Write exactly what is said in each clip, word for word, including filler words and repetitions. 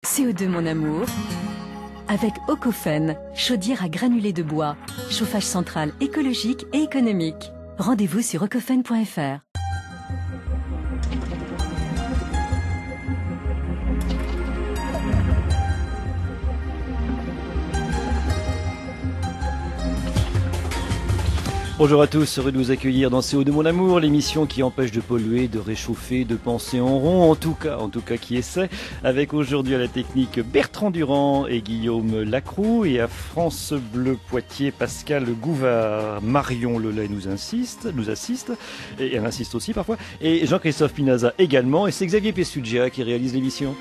C O deux mon amour, avec Ocofen, chaudière à granulés de bois, chauffage central écologique et économique. Rendez-vous sur ocofen point f r. Bonjour à tous, heureux de vous accueillir dans C O deux mon amour, l'émission qui empêche de polluer, de réchauffer, de penser en rond, en tout cas, en tout cas qui essaie, avec aujourd'hui à la technique Bertrand Durand et Guillaume Lacroux, et à France Bleu Poitiers Pascal Gouvard. Marion Lelay nous insiste, nous assiste, et elle insiste aussi parfois, et Jean-Christophe Pinaza également, et c'est Xavier Pessugia qui réalise l'émission.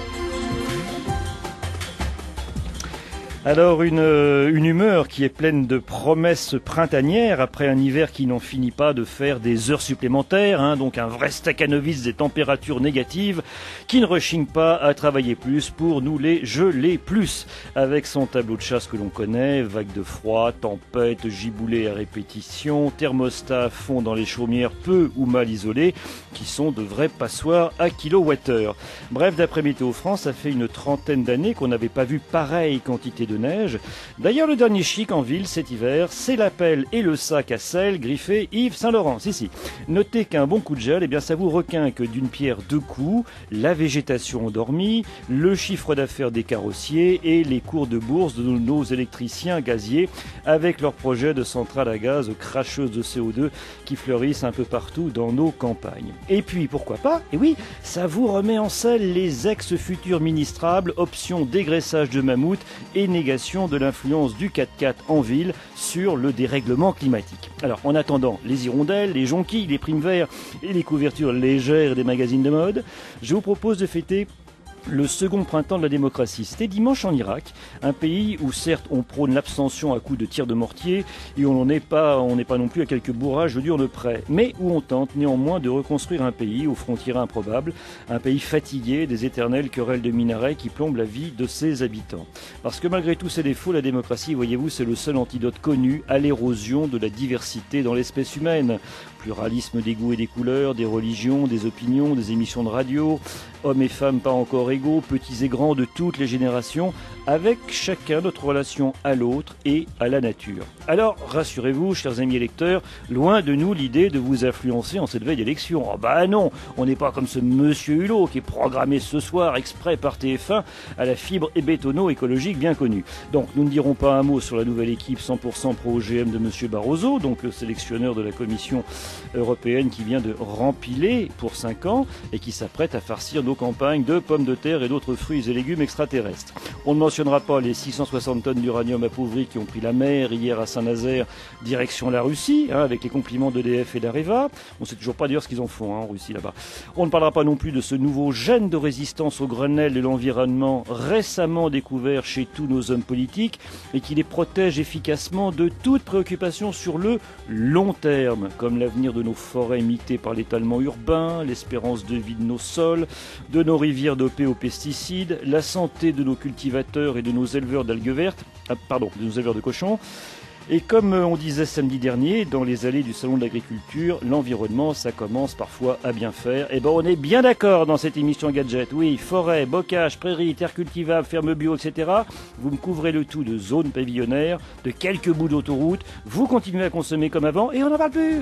Alors une, une humeur qui est pleine de promesses printanières après un hiver qui n'en finit pas de faire des heures supplémentaires, hein, donc un vrai Stakhanovitz des températures négatives qui ne rechigne pas à travailler plus pour nous les geler plus. Avec son tableau de chasse que l'on connaît, vagues de froid, tempêtes, giboulées à répétition, thermostats à fond dans les chaumières peu ou mal isolés, qui sont de vrais passoires à kilowattheure. Bref, d'après Météo France, ça fait une trentaine d'années qu'on n'avait pas vu pareille quantité de neige. D'ailleurs, le dernier chic en ville cet hiver, c'est la pelle et le sac à sel griffé Yves Saint-Laurent. Si, si. Notez qu'un bon coup de gel, eh bien, ça vous requinque d'une pierre deux coups, la végétation endormie, le chiffre d'affaires des carrossiers et les cours de bourse de nos électriciens gaziers avec leurs projets de centrales à gaz cracheuses de C O deux qui fleurissent un peu partout dans nos campagnes. Et puis, pourquoi pas, et oui, ça vous remet en selle les ex-futurs ministrables, options dégraissage de mammouth et négation de l'influence du quatre-quatre en ville sur le dérèglement climatique. Alors, en attendant les hirondelles, les jonquilles, les primes verts et les couvertures légères des magazines de mode, je vous propose de fêter le second printemps de la démocratie. C'était dimanche en Irak, un pays où certes on prône l'abstention à coups de tirs de mortier et on n'est pas, on n'est pas non plus à quelques bourrages d'urnes près, mais où on tente néanmoins de reconstruire un pays aux frontières improbables, un pays fatigué des éternelles querelles de minarets qui plombent la vie de ses habitants. Parce que malgré tous ses défauts, la démocratie, voyez-vous, c'est le seul antidote connu à l'érosion de la diversité dans l'espèce humaine. Pluralisme des goûts et des couleurs, des religions, des opinions, des émissions de radio, hommes et femmes pas encore égaux, petits et grands de toutes les générations, avec chacun notre relation à l'autre et à la nature. Alors, rassurez-vous, chers amis électeurs, loin de nous l'idée de vous influencer en cette veille d'élection. Oh bah non, on n'est pas comme ce monsieur Hulot qui est programmé ce soir exprès par T F un à la fibre et bétonneau écologique bien connue. Donc, nous ne dirons pas un mot sur la nouvelle équipe cent pour cent pro-O G M de monsieur Barroso, donc le sélectionneur de la Commission européenne qui vient de rempiler pour cinq ans et qui s'apprête à farcir nos campagnes de pommes de terre et d'autres fruits et légumes extraterrestres. On ne mentionnera pas les six cent soixante tonnes d'uranium appauvri qui ont pris la mer hier à Saint-Nazaire, direction la Russie, hein, avec les compliments d'E D F et d'Areva. On ne sait toujours pas d'ailleurs ce qu'ils en font hein, en Russie là-bas. On ne parlera pas non plus de ce nouveau gène de résistance au Grenelle de l'environnement récemment découvert chez tous nos hommes politiques et qui les protège efficacement de toute préoccupation sur le long terme, comme l'avenir de nos forêts imitées par l'étalement urbain, l'espérance de vie de nos sols, de nos rivières dopées aux pesticides, la santé de nos cultivateurs et de nos éleveurs d'algues vertes, ah, pardon, de nos éleveurs de cochons. Et comme on disait samedi dernier, dans les allées du Salon de l'Agriculture, l'environnement, ça commence parfois à bien faire. Et ben on est bien d'accord dans cette émission Gadget. Oui, forêt, bocage, prairies, terres cultivables, fermes bio, et cetera. Vous me couvrez le tout de zones pavillonnaires, de quelques bouts d'autoroute. Vous continuez à consommer comme avant et on n'en parle plus.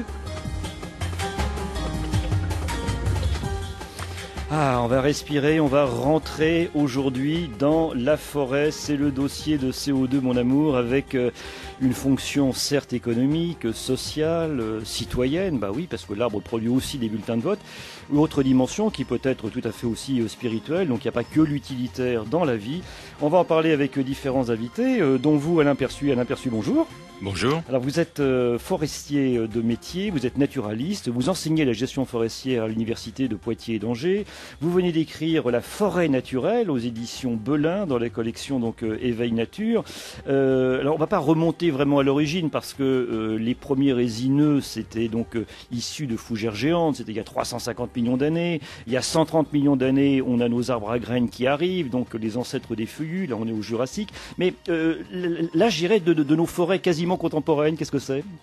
Ah, on va respirer, on va rentrer aujourd'hui dans la forêt. C'est le dossier de C O deux, mon amour, avec euh, une fonction certes économique, sociale, euh, citoyenne, bah oui, parce que l'arbre produit aussi des bulletins de vote, ou autre dimension qui peut être tout à fait aussi euh, spirituelle, donc il n'y a pas que l'utilitaire dans la vie. On va en parler avec euh, différents invités, euh, dont vous, Alain Perçu. Alain Perçu, bonjour. Bonjour. Alors vous êtes euh, forestier de métier, vous êtes naturaliste, vous enseignez la gestion forestière à l'université de Poitiers et d'Angers. Vous venez d'écrire La forêt naturelle aux éditions Belin dans la collection donc euh, Éveil Nature. Euh, alors on va pas remonter vraiment à l'origine parce que euh, les premiers résineux c'était donc euh, issu de fougères géantes, c'était il y a trois cent cinquante millions d'années. Il y a cent trente millions d'années, on a nos arbres à graines qui arrivent, donc les ancêtres des feuillus. Là on est au Jurassique. Mais euh, là j'irais de, de, de nos forêts quasiment contemporaines. Qu'est-ce que c'est ?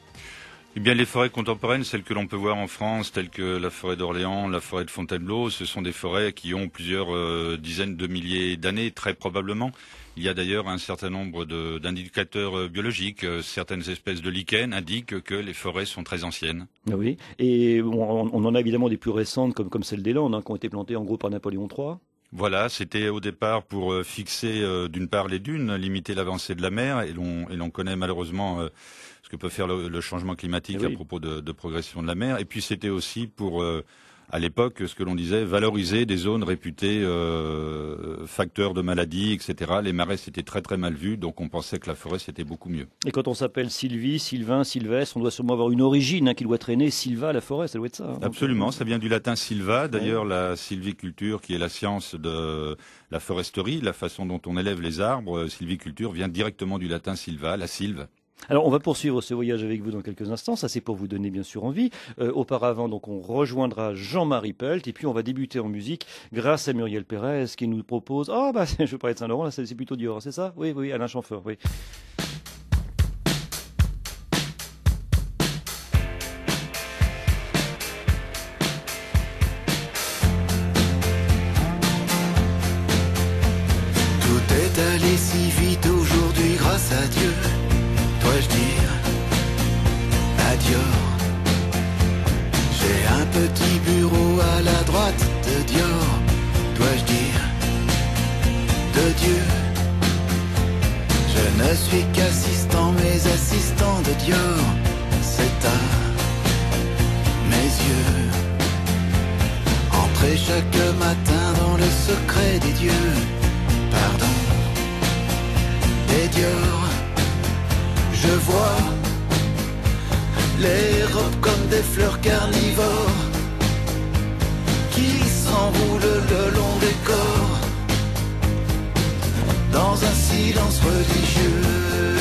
Eh bien, les forêts contemporaines, celles que l'on peut voir en France, telles que la forêt d'Orléans, la forêt de Fontainebleau, ce sont des forêts qui ont plusieurs euh, dizaines de milliers d'années, très probablement. Il y a d'ailleurs un certain nombre de, d'indicateurs euh, biologiques. Euh, certaines espèces de lichens indiquent que les forêts sont très anciennes. Oui, et on, on en a évidemment des plus récentes, comme, comme celle des Landes, hein, qui ont été plantées en gros par Napoléon trois. Voilà, c'était au départ pour euh, fixer euh, d'une part les dunes, limiter l'avancée de la mer, et l'on, et l'on connaît malheureusement euh, ce que peut faire le, le changement climatique oui. à propos de, de progression de la mer. Et puis c'était aussi pour, euh, à l'époque, ce que l'on disait, valoriser des zones réputées euh, facteurs de maladies, et cetera. Les marais, c'était très très mal vu, donc on pensait que la forêt, c'était beaucoup mieux. Et quand on s'appelle Sylvie, Sylvain, Sylvestre, on doit sûrement avoir une origine hein, qui doit traîner. Silva, la forêt, ça doit être ça. Hein, Absolument, donc... ça vient du latin silva. D'ailleurs, ouais. la sylviculture, qui est la science de la foresterie, la façon dont on élève les arbres, sylviculture vient directement du latin silva, la sylve. Alors on va poursuivre ce voyage avec vous dans quelques instants, ça c'est pour vous donner bien sûr envie. Euh, auparavant donc on rejoindra Jean-Marie Pelt et puis on va débuter en musique grâce à Muriel Pérez qui nous propose... Ah oh, bah je veux parler de Saint-Laurent, là c'est, c'est plutôt Dior, c'est ça? Oui, oui, Alain Chamfort, oui. Tout est allé si vite aujourd'hui grâce à Dieu. Dois-je dire adieu? J'ai un petit bureau à la droite de Dior. Dois-je dire de Dieu? Je ne suis qu'assistant, mais assistant de Dior. C'est à mes yeux. Entrer chaque matin dans le secret des dieux. Pardon, des Dior. Je vois les robes comme des fleurs carnivores qui s'enroulent le long des corps dans un silence religieux.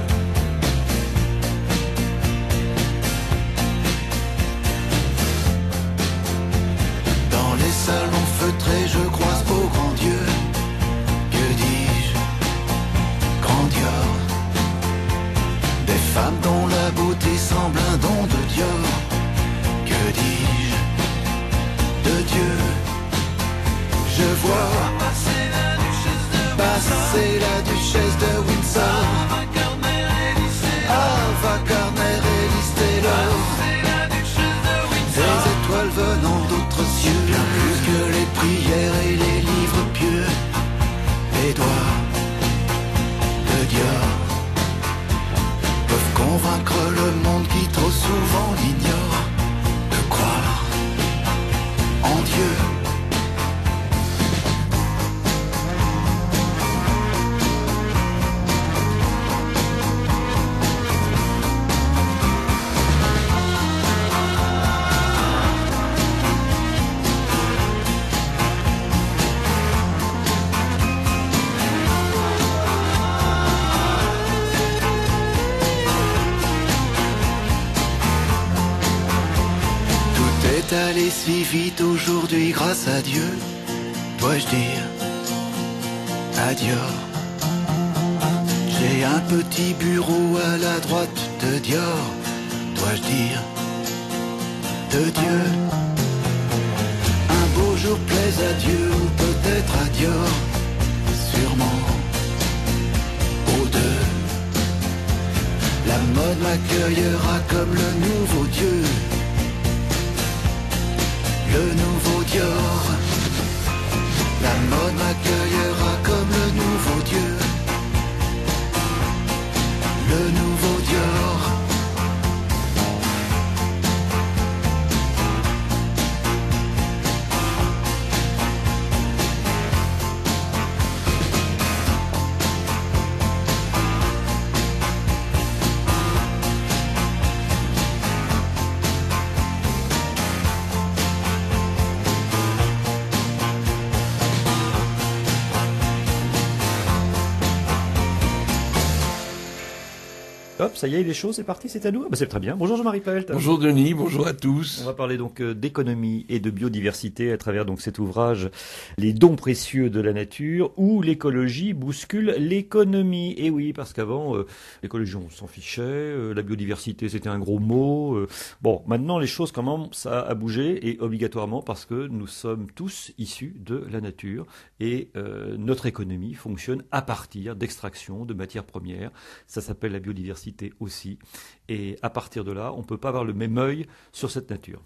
Dans les salons feutrés, je croise au grand Dieu. Que dis-je? Grand Dior. Des femmes dont la beauté semble un don de Dior. Que dis-je de Dieu? Je vois passer la duchesse de, passer la duchesse de Windsor. Ava Gardner et Liz Taylor. Des étoiles venant d'autres cieux. Bien plus que les prières et les livres pieux. Les doigts de Dior peuvent convaincre le monde qui trop souvent l'ignore de croire en Dieu. Allé si vite aujourd'hui grâce à Dieu. Dois-je dire adieu? J'ai un petit bureau à la droite de Dior. Dois-je dire de Dieu? Un beau jour plaise à Dieu ou peut-être à Dior. Sûrement aux deux. La mode m'accueillera comme le nouveau Dieu. Le nouveau Dior. La mode m'accueillera comme le nouveau Dieu. Le nouveau Dior. Hop, ça y est, les choses, c'est parti, c'est à nous. Ah bah, c'est très bien. Bonjour Jean-Marie Pelt. Bonjour Denis, bonjour à tous. On va parler donc d'économie et de biodiversité à travers donc cet ouvrage Les dons précieux de la nature, où l'écologie bouscule l'économie. Et oui, parce qu'avant, euh, l'écologie, on s'en fichait, euh, la biodiversité, c'était un gros mot. Euh, bon, maintenant, les choses commencent à, à bouger, et obligatoirement parce que nous sommes tous issus de la nature, et euh, notre économie fonctionne à partir d'extraction de matières premières. Ça s'appelle la biodiversité aussi. Et à partir de là, on ne peut pas avoir le même œil sur cette nature.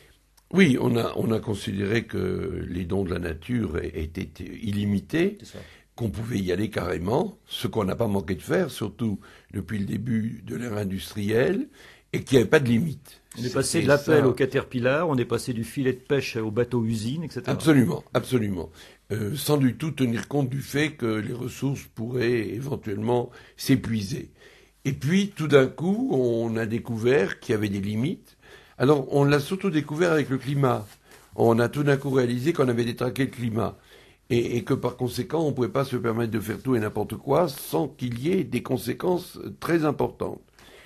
Oui, on a, on a considéré que les dons de la nature étaient illimités, qu'on pouvait y aller carrément, ce qu'on n'a pas manqué de faire, surtout depuis le début de l'ère industrielle, et qu'il n'y avait pas de limite. On est passé de l'appel au Caterpillar, on est passé du filet de pêche au bateau-usine, et cetera. Absolument, absolument. Euh, sans du tout tenir compte du fait que les ressources pourraient éventuellement s'épuiser. Et puis, tout d'un coup, on a découvert qu'il y avait des limites. Alors, on l'a surtout découvert avec le climat. On a tout d'un coup réalisé qu'on avait détraqué le climat. Et, et que par conséquent, on ne pouvait pas se permettre de faire tout et n'importe quoi sans qu'il y ait des conséquences très importantes.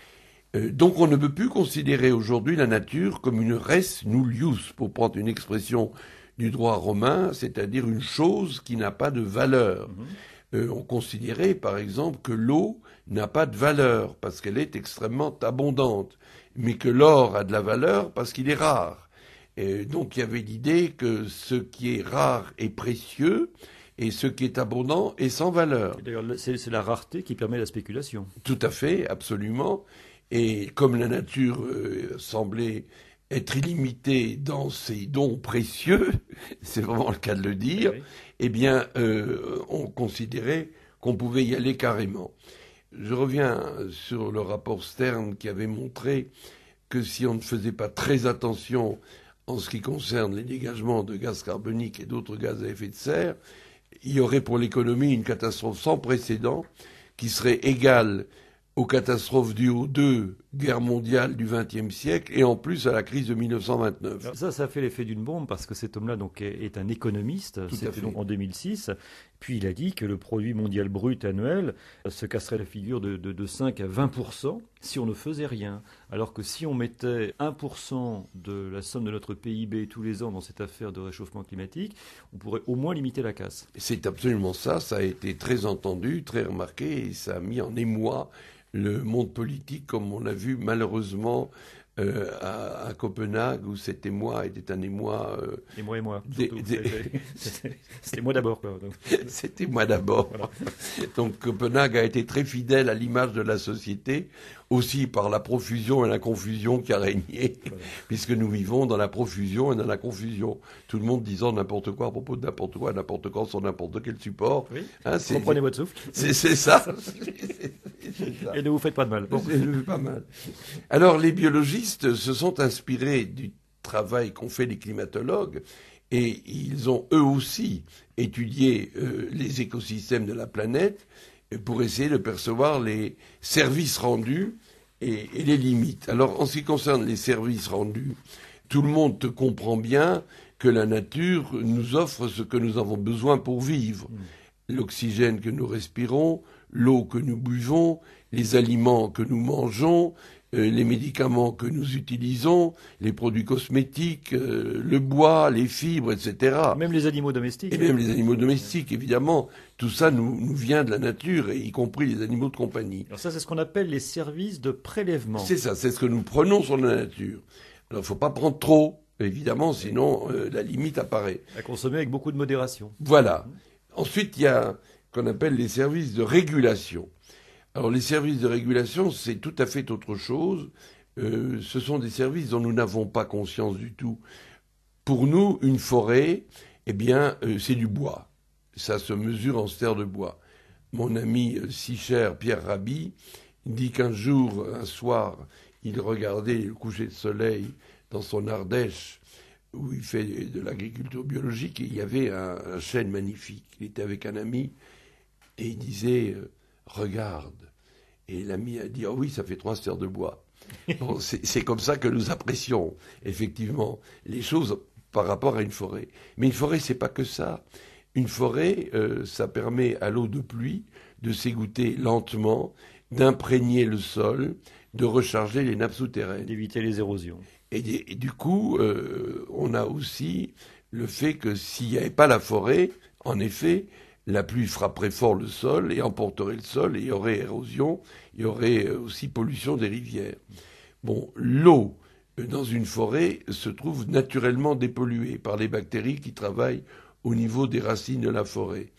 Euh, donc, on ne peut plus considérer aujourd'hui la nature comme une res nullius, pour prendre une expression du droit romain, c'est-à-dire une chose qui n'a pas de valeur. Mmh. Euh, on considérait, par exemple, que l'eau n'a pas de valeur parce qu'elle est extrêmement abondante, mais que l'or a de la valeur parce qu'il est rare. Et donc il y avait l'idée que ce qui est rare est précieux et ce qui est abondant est sans valeur. D'ailleurs, c'est, c'est la rareté qui permet la spéculation. Tout à fait, absolument. Et comme la nature euh, semblait être illimitée dans ses dons précieux, c'est vraiment le cas de le dire, oui. eh bien, euh, on considérait qu'on pouvait y aller carrément. Je reviens sur le rapport Stern qui avait montré que si on ne faisait pas très attention en ce qui concerne les dégagements de gaz carbonique et d'autres gaz à effet de serre, il y aurait pour l'économie une catastrophe sans précédent qui serait égale aux catastrophes dues aux deux guerres mondiales du vingtième siècle et en plus à la crise de mille neuf cent vingt-neuf. Alors ça, ça a fait l'effet d'une bombe parce que cet homme-là donc, est, est un économiste. Tout C'était donc en deux mille six. Puis il a dit que le produit mondial brut annuel se casserait la figure de, de, de cinq à vingt pour cent si on ne faisait rien. Alors que si on mettait un pour cent de la somme de notre P I B tous les ans dans cette affaire de réchauffement climatique, on pourrait au moins limiter la casse. C'est absolument ça. Ça a été très entendu, très remarqué et ça a mis en émoi le monde politique, comme on l'a vu malheureusement euh, à, à Copenhague, où cet émoi était un émoi... Euh, émoi et moi, des, des... C'était, c'était moi d'abord. Quoi, donc. C'était moi d'abord. Voilà. Donc Copenhague a été très fidèle à l'image de la société, aussi par la profusion et la confusion qui a régné, voilà. Puisque nous vivons dans la profusion et dans la confusion. Tout le monde disant n'importe quoi à propos de n'importe quoi, n'importe quand, sur n'importe quel support. Oui. Hein, c'est, Comprenez votre souffle. C'est, c'est ça. Et ne vous faites pas de mal. Bon. Ne vous faites pas mal. Alors, les biologistes se sont inspirés du travail qu'ont fait les climatologues et ils ont eux aussi étudié euh, les écosystèmes de la planète pour essayer de percevoir les services rendus et, et les limites. Alors, en ce qui concerne les services rendus, tout le monde comprend bien que la nature nous offre ce que nous avons besoin pour vivre. Mmh. L'oxygène que nous respirons, l'eau que nous buvons, les aliments que nous mangeons, euh, les médicaments que nous utilisons, les produits cosmétiques, euh, le bois, les fibres, et cetera. Même les animaux domestiques. Et même les animaux domestiques, évidemment. Tout ça nous, nous vient de la nature, et y compris les animaux de compagnie. Alors ça, c'est ce qu'on appelle les services de prélèvement. C'est ça, c'est ce que nous prenons sur la nature. Alors, il ne faut pas prendre trop, évidemment, sinon euh, la limite apparaît. À consommer avec beaucoup de modération. Voilà. Ensuite, il y a ce qu'on appelle les services de régulation. Alors, les services de régulation, c'est tout à fait autre chose. Euh, ce sont des services dont nous n'avons pas conscience du tout. Pour nous, une forêt, eh bien, euh, c'est du bois. Ça se mesure en stères de bois. Mon ami euh, si cher, Pierre Rabhi, dit qu'un jour, un soir, il regardait le coucher de soleil dans son Ardèche, où il fait de l'agriculture biologique, et il y avait un, un chêne magnifique. Il était avec un ami, et il disait... Euh, regarde. Et l'ami a dit, ah oh oui, ça fait trois stères de bois. Bon, c'est, c'est comme ça que nous apprécions, effectivement, les choses par rapport à une forêt. Mais une forêt, c'est pas que ça. Une forêt, euh, ça permet à l'eau de pluie de s'égoutter lentement d'imprégner le sol, de recharger les nappes souterraines. D'éviter les érosions. Et, et du coup, euh, on a aussi le fait que s'il n'y avait pas la forêt, en effet, la pluie frapperait fort le sol et emporterait le sol, et il y aurait érosion, il y aurait aussi pollution des rivières. Bon, l'eau dans une forêt se trouve naturellement dépolluée par les bactéries qui travaillent au niveau des racines de la forêt.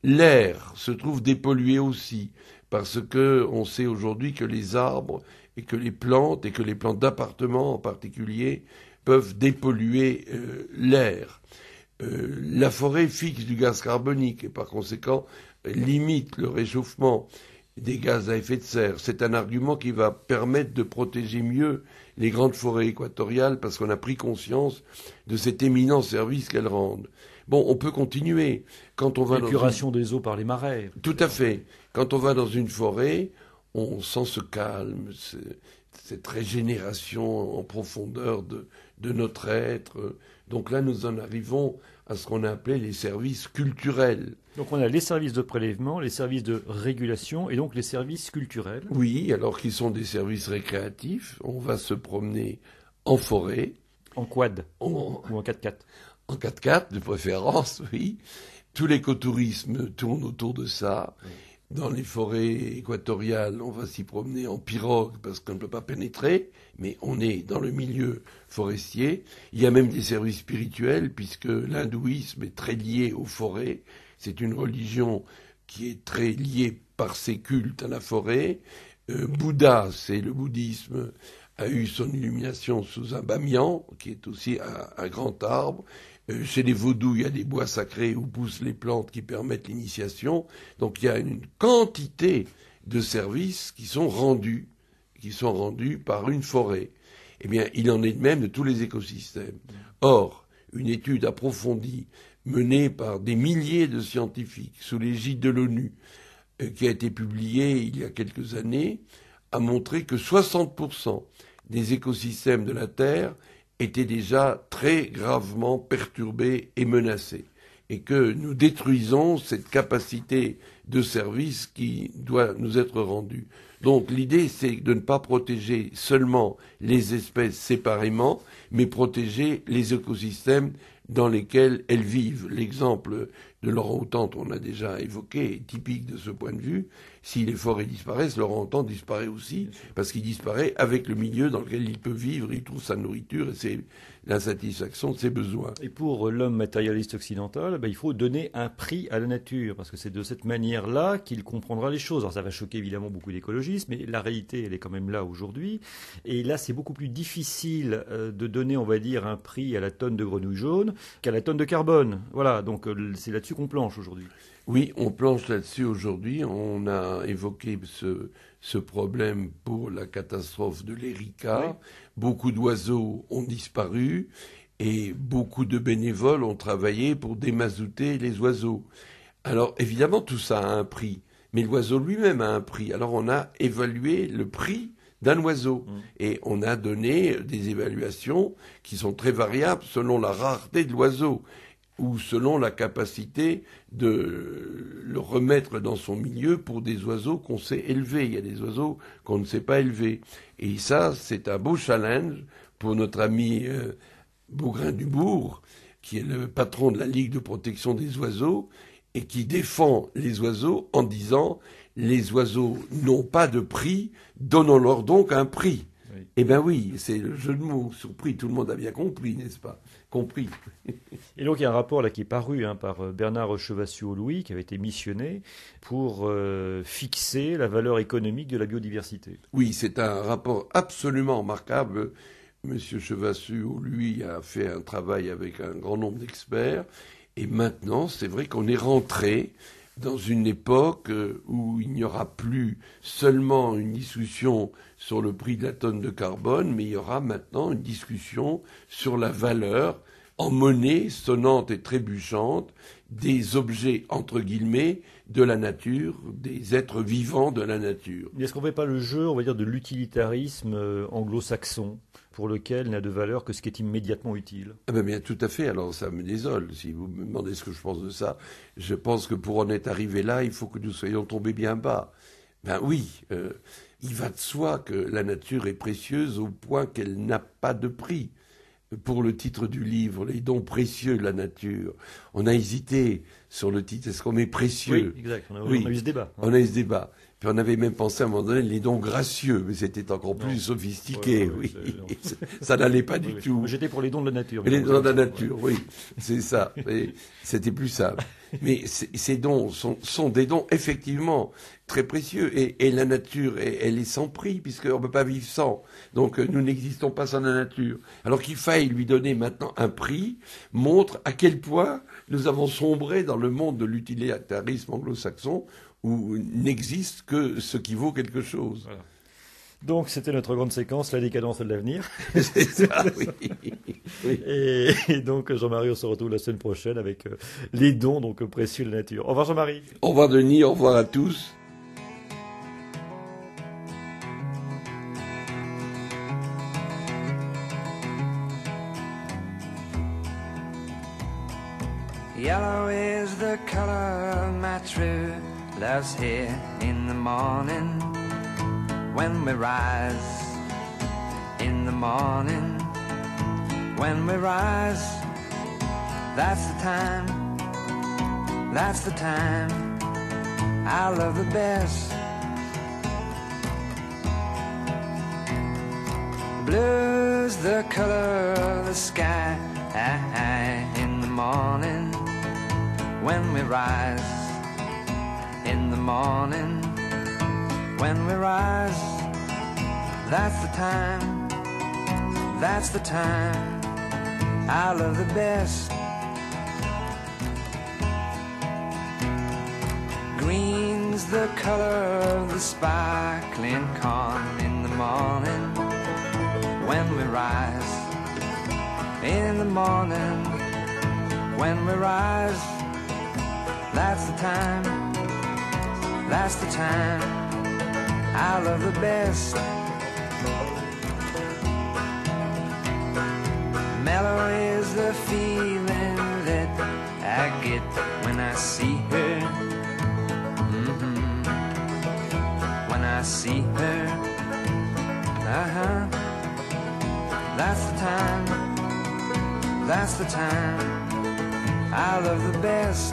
L'air se trouve dépollué aussi, parce que on sait aujourd'hui que les arbres et que les plantes, et que les plantes d'appartement en particulier, peuvent dépolluer euh, l'air. Euh, la forêt fixe du gaz carbonique et par conséquent limite le réchauffement des gaz à effet de serre. C'est un argument qui va permettre de protéger mieux les grandes forêts équatoriales parce qu'on a pris conscience de cet éminent service qu'elles rendent. Bon, on peut continuer. Quand on va l'épuration dans une... des eaux par les marais. Tout à fait. Quand on va dans une forêt, on sent ce calme, cette régénération en profondeur de, de notre être. Donc là, nous en arrivons à ce qu'on a appelé les services culturels. Donc on a les services de prélèvement, les services de régulation et donc les services culturels. Oui, alors qu'ils sont des services récréatifs. On va se promener en forêt. En quad en... ou en quatre-quatre. En quatre-quatre, de préférence, oui. Tout l'écotourisme tourne autour de ça. Oui. Dans les forêts équatoriales, on va s'y promener en pirogue parce qu'on ne peut pas pénétrer, mais on est dans le milieu forestier. Il y a même des services spirituels puisque l'hindouisme est très lié aux forêts. C'est une religion qui est très liée par ses cultes à la forêt. Euh, Bouddha, c'est le bouddhisme, a eu son illumination sous un bamiyan, qui est aussi un, un grand arbre. Euh, chez les vaudous, il y a des bois sacrés où poussent les plantes qui permettent l'initiation. Donc il y a une quantité de services qui sont rendus, qui sont rendus par une forêt. Eh bien, il en est de même de tous les écosystèmes. Or, une étude approfondie menée par des milliers de scientifiques sous l'égide de l'ONU, euh, qui a été publiée il y a quelques années, a montré que soixante pour cent des écosystèmes de la Terre étaient déjà très gravement perturbés et menacés, et que nous détruisons cette capacité de service qui doit nous être rendue. Donc l'idée, c'est de ne pas protéger seulement les espèces séparément, mais protéger les écosystèmes dans lesquels elles vivent. L'exemple de l'orang-outang, on a déjà évoqué, est typique de ce point de vue. Si les forêts disparaissent, l'orang-outang disparaît aussi, parce qu'il disparaît avec le milieu dans lequel il peut vivre, il trouve sa nourriture et c'est la satisfaction de ses besoins. Et pour l'homme matérialiste occidental, ben, il faut donner un prix à la nature, parce que c'est de cette manière-là qu'il comprendra les choses. Alors ça va choquer évidemment beaucoup d'écologistes, mais la réalité, elle est quand même là aujourd'hui. Et là, c'est beaucoup plus difficile euh, de donner, on va dire, un prix à la tonne de grenouille jaune qu'à la tonne de carbone. Voilà, donc euh, c'est là-dessus qu'on planche aujourd'hui. Oui, on planche là-dessus aujourd'hui. On a évoqué ce, ce problème pour la catastrophe de l'Erika. Oui. Beaucoup d'oiseaux ont disparu et beaucoup de bénévoles ont travaillé pour démazouter les oiseaux. Alors évidemment, tout ça a un prix, mais l'oiseau lui-même a un prix. Alors on a évalué le prix d'un oiseau. Mmh. Et on a donné des évaluations qui sont très variables selon la rareté de l'oiseau ou selon la capacité de le remettre dans son milieu pour des oiseaux qu'on sait élever. Il y a des oiseaux qu'on ne sait pas élever. Et ça, c'est un beau challenge pour notre ami euh, Bougrain-Dubourg, qui est le patron de la Ligue de protection des oiseaux, et qui défend les oiseaux en disant « les oiseaux n'ont pas de prix, donnons-leur donc un prix ». Oui. Eh bien oui, c'est le jeu de mots sur prix, tout le monde a bien compris, n'est-ce pas ? Compris. Et donc il y a un rapport là qui est paru hein, par Bernard Chevassus-Louis, qui avait été missionné pour euh, fixer la valeur économique de la biodiversité. Oui, c'est un rapport absolument remarquable. Monsieur Chevassus-Louis a fait un travail avec un grand nombre d'experts. Et maintenant, c'est vrai qu'on est rentré dans une époque où il n'y aura plus seulement une discussion sur le prix de la tonne de carbone, mais il y aura maintenant une discussion sur la valeur en monnaie sonnante et trébuchante des objets, entre guillemets, de la nature, des êtres vivants de la nature. Mais est-ce qu'on ne fait pas le jeu, on va dire, de l'utilitarisme anglo-saxon, pour lequel n'a de valeur que ce qui est immédiatement utile? Ah ben bien, tout à fait. Alors ça me désole. Si vous me demandez ce que je pense de ça, je pense que pour en être arrivé là, il faut que nous soyons tombés bien bas. Ben oui, euh, il va de soi que la nature est précieuse au point qu'elle n'a pas de prix. Pour le titre du livre, les dons précieux de la nature. On a hésité sur le titre, est-ce qu'on met précieux? Oui, exact, on a, oui. on a eu ce débat. On a eu ce débat. Puis on avait même pensé à un moment donné les dons gracieux, mais c'était encore plus non. sophistiqué, ouais, ouais, oui. Ça n'allait pas du oui, tout. J'étais pour les dons de la nature. Les dons de la nature, oui, c'est ça. Et c'était plus simple. Mais ces dons sont, sont des dons effectivement très précieux. Et, et la nature, elle est sans prix, puisqu'on ne peut pas vivre sans. Donc nous n'existons pas sans la nature. Alors qu'il faille lui donner maintenant un prix, montre à quel point nous avons sombré dans le monde de l'utilitarisme anglo-saxon, où n'existe que ce qui vaut quelque chose. Voilà. Donc c'était notre grande séquence, la décadence de l'avenir. C'est ça, oui. oui. Et, et donc Jean-Marie, on se retrouve la semaine prochaine avec euh, les dons donc précieux de la nature. Au revoir Jean-Marie. Au revoir Denis, au revoir à tous. Yellow is the color my true love's here in the morning when we rise. In the morning when we rise, that's the time, that's the time I love the best. Blue's the color of the sky in the morning when we rise. In the morning when we rise, that's the time, that's the time I love the best. Green's the color of the sparkling corn in the morning when we rise. In the morning when we rise, that's the time, that's the time I love the best. Mellow is the feeling that I get when I see her. Mm-hmm. When I see her, uh-huh. That's the time, that's the time I love the best.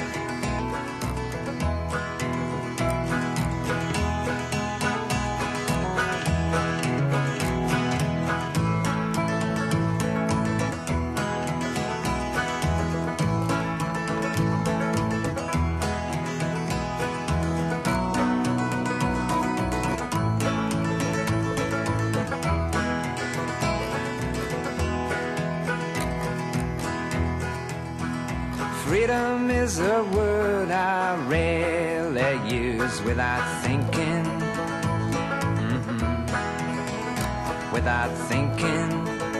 Freedom is a word I rarely use without thinking, mm-hmm. Without thinking,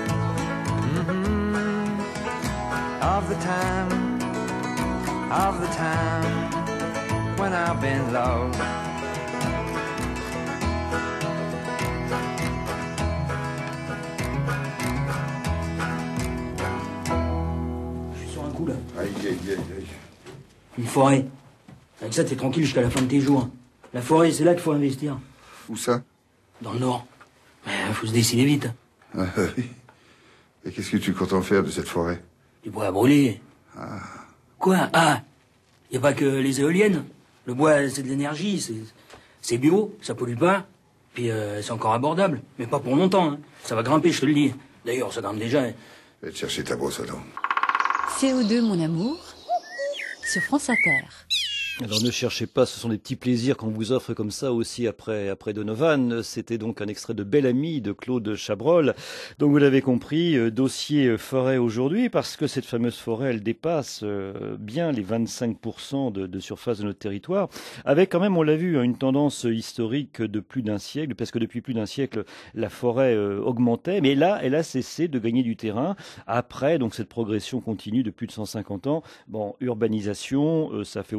mm-hmm. Of the time, of the time when I've been low. Une forêt. Avec ça, t'es tranquille jusqu'à la fin de tes jours. La forêt, c'est là qu'il faut investir. Où ça? Dans le Nord. Il faut se décider vite. Ah oui. Et qu'est-ce que tu comptes en faire de cette forêt? Du bois à brûler. Ah. Quoi? Ah, y a pas que les éoliennes. Le bois, c'est de l'énergie, c'est, c'est bio, ça pollue pas. Puis euh, c'est encore abordable. Mais pas pour longtemps, hein. Ça va grimper, je te le dis. D'ailleurs, ça grimpe déjà. Hein. Va te chercher ta brosse à dents. C O deux, mon amour, sur France Inter. Alors ne cherchez pas, ce sont des petits plaisirs qu'on vous offre comme ça aussi après après Donovan. C'était donc un extrait de Belle Amie de Claude Chabrol. Donc vous l'avez compris, euh, dossier forêt aujourd'hui, parce que cette fameuse forêt, elle dépasse euh, bien les vingt-cinq pour cent de, de surface de notre territoire, avec quand même, on l'a vu, une tendance historique de plus d'un siècle, parce que depuis plus d'un siècle, la forêt euh, augmentait, mais là, elle a cessé de gagner du terrain. Après, donc cette progression continue de plus de cent cinquante ans. Bon, urbanisation, euh, ça fait aussi partie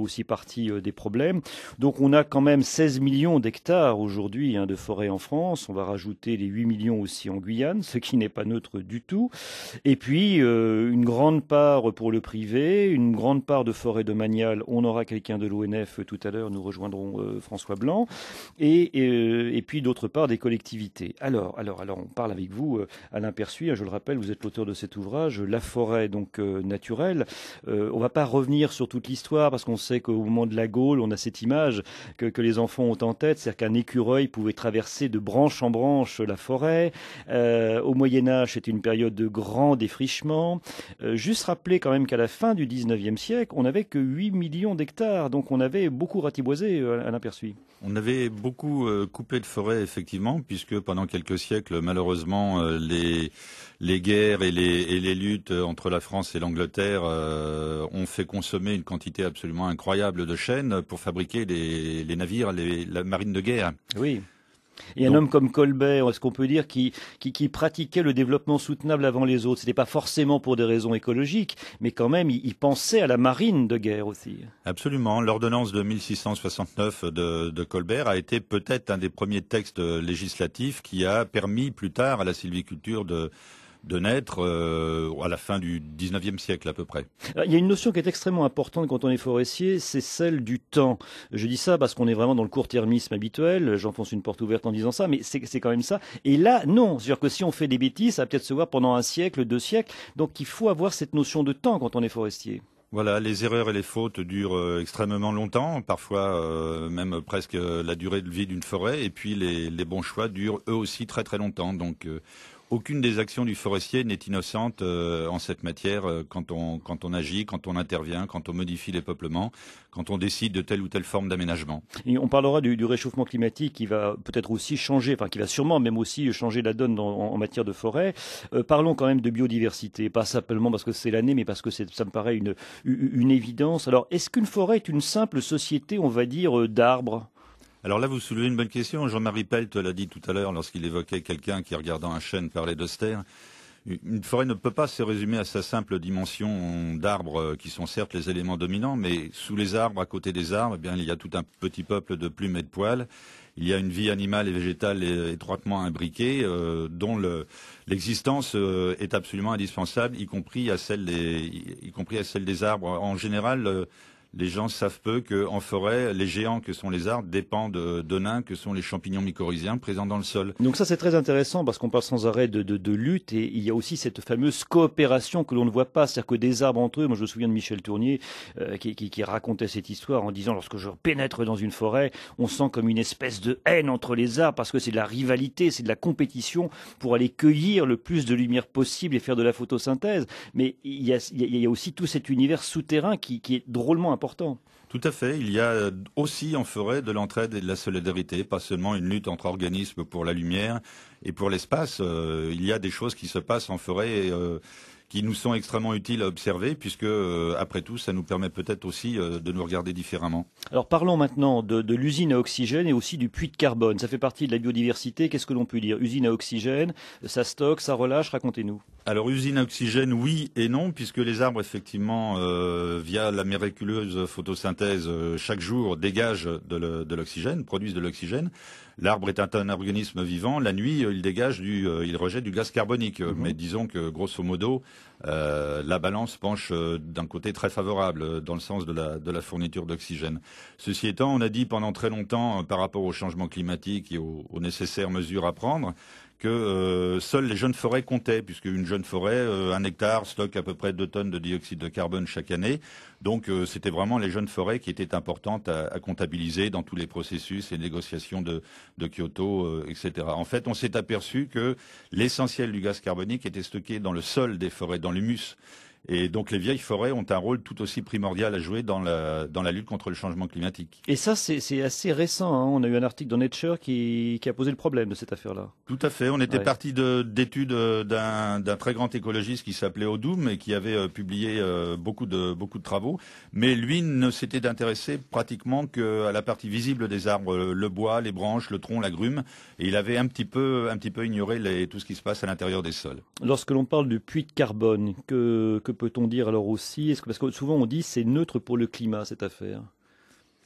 partie euh, des problèmes. Donc on a quand même seize millions d'hectares aujourd'hui hein, de forêt en France. On va rajouter les huit millions aussi en Guyane, ce qui n'est pas neutre du tout. Et puis euh, une grande part pour le privé, une grande part de forêt domaniale. On aura quelqu'un de l'O N F tout à l'heure, nous rejoindrons euh, François Blanc. Et, et, euh, et puis d'autre part des collectivités. Alors, alors, alors on parle avec vous, euh, Alain Persuis, hein, je le rappelle, vous êtes l'auteur de cet ouvrage, La forêt donc euh, naturelle. Euh, on ne va pas revenir sur toute l'histoire parce qu'on sait qu'au moment de la Gaule, on a cette image que, que les enfants ont en tête, c'est-à-dire qu'un écureuil pouvait traverser de branche en branche la forêt. Euh, au Moyen-Âge, c'était une période de grand défrichement. Euh, juste rappeler quand même qu'à la fin du dix-neuvième siècle, on n'avait que huit millions d'hectares, donc on avait beaucoup ratiboisé, euh, Alain Persuis. On avait beaucoup euh, coupé de forêt, effectivement, puisque pendant quelques siècles, malheureusement, euh, les, les guerres et les, et les luttes entre la France et l'Angleterre euh, ont fait consommer une quantité absolument incroyable de chêne pour fabriquer les, les navires, les, la marine de guerre. Oui. Et un Donc, homme comme Colbert, est-ce qu'on peut dire, qui, qui, qui pratiquait le développement soutenable avant les autres? Ce n'était pas forcément pour des raisons écologiques, mais quand même, il, il pensait à la marine de guerre aussi. Absolument. L'ordonnance de mille six cent soixante-neuf de, de Colbert a été peut-être un des premiers textes législatifs qui a permis plus tard à la sylviculture de de naître euh, à la fin du dix-neuvième siècle à peu près. Il y a une notion qui est extrêmement importante quand on est forestier, c'est celle du temps. Je dis ça parce qu'on est vraiment dans le court-termisme habituel, j'enfonce une porte ouverte en disant ça, mais c'est, c'est quand même ça. Et là, non, c'est-à-dire que si on fait des bêtises, ça va peut-être se voir pendant un siècle, deux siècles, donc il faut avoir cette notion de temps quand on est forestier. Voilà, les erreurs et les fautes durent euh, extrêmement longtemps, parfois euh, même presque la durée de vie d'une forêt, et puis les, les bons choix durent eux aussi très très longtemps. Donc euh, aucune des actions du forestier n'est innocente euh, en cette matière euh, quand on quand on agit, quand on intervient, quand on modifie les peuplements, quand on décide de telle ou telle forme d'aménagement. Et on parlera du, du réchauffement climatique qui va peut-être aussi changer, enfin qui va sûrement même aussi changer la donne dans, en, en matière de forêt. Euh, parlons quand même de biodiversité, pas simplement parce que c'est l'année, mais parce que c'est, ça me paraît une, une évidence. Alors, est-ce qu'une forêt est une simple société, on va dire, d'arbres ? Alors là, vous soulevez une bonne question. Jean-Marie Pelt l'a dit tout à l'heure lorsqu'il évoquait quelqu'un qui, regardant un chêne, parlait d'austère. Une forêt ne peut pas se résumer à sa simple dimension d'arbres qui sont certes les éléments dominants, mais sous les arbres, à côté des arbres, eh bien, il y a tout un petit peuple de plumes et de poils. Il y a une vie animale et végétale étroitement imbriquée, euh, dont le, l'existence euh, est absolument indispensable, y compris à celle des, y compris à celle des arbres. En général, euh, les gens savent peu qu'en forêt, les géants que sont les arbres dépendent de nains que sont les champignons mycorhiziens présents dans le sol. Donc ça, c'est très intéressant parce qu'on parle sans arrêt de, de, de lutte et il y a aussi cette fameuse coopération que l'on ne voit pas. C'est-à-dire que des arbres entre eux, moi je me souviens de Michel Tournier euh, qui, qui, qui racontait cette histoire en disant lorsque je pénètre dans une forêt, on sent comme une espèce de haine entre les arbres parce que c'est de la rivalité, c'est de la compétition pour aller cueillir le plus de lumière possible et faire de la photosynthèse. Mais il y a, il y a aussi tout cet univers souterrain qui, qui est drôlement important. Important. Tout à fait. Il y a aussi en forêt de l'entraide et de la solidarité, pas seulement une lutte entre organismes pour la lumière et pour l'espace. Euh, il y a des choses qui se passent en forêt et, euh, qui nous sont extrêmement utiles à observer, puisque, euh, après tout, ça nous permet peut-être aussi euh, de nous regarder différemment. Alors parlons maintenant de, de l'usine à oxygène et aussi du puits de carbone. Ça fait partie de la biodiversité. Qu'est-ce que l'on peut dire? Usine à oxygène, ça stocke, ça relâche, racontez-nous. Alors usine à oxygène, oui et non, puisque les arbres, effectivement, euh, via la miraculeuse photosynthèse, euh, chaque jour dégagent de, le, de l'oxygène, produisent de l'oxygène. L'arbre est un, un organisme vivant. La nuit, il dégage du, euh, il rejette du gaz carbonique. Mmh. Mais disons que, grosso modo, euh, la balance penche euh, d'un côté très favorable, euh, dans le sens de la, de la fourniture d'oxygène. Ceci étant, on a dit pendant très longtemps, euh, par rapport au changement climatique et aux, aux nécessaires mesures à prendre, que euh, seules les jeunes forêts comptaient, puisque une jeune forêt, euh, un hectare, stocke à peu près deux tonnes de dioxyde de carbone chaque année. Donc euh, c'était vraiment les jeunes forêts qui étaient importantes à, à comptabiliser dans tous les processus et négociations de, de Kyoto, euh, et cetera. En fait, on s'est aperçu que l'essentiel du gaz carbonique était stocké dans le sol des forêts, dans l'humus. Et donc les vieilles forêts ont un rôle tout aussi primordial à jouer dans la, dans la lutte contre le changement climatique. Et ça, c'est, c'est assez récent, hein. On a eu un article dans Nature qui, qui a posé le problème de cette affaire-là. Tout à fait. On était ouais. parti de, d'études d'un, d'un très grand écologiste qui s'appelait Odum et qui avait euh, publié euh, beaucoup, de, beaucoup de travaux. Mais lui ne s'était intéressé pratiquement qu'à la partie visible des arbres, le bois, les branches, le tronc, la grume. Et il avait un petit peu, un petit peu ignoré les, tout ce qui se passe à l'intérieur des sols. Lorsque l'on parle de puits de carbone, que, que peut-on dire alors aussi? Est-ce que, parce que souvent on dit c'est neutre pour le climat cette affaire.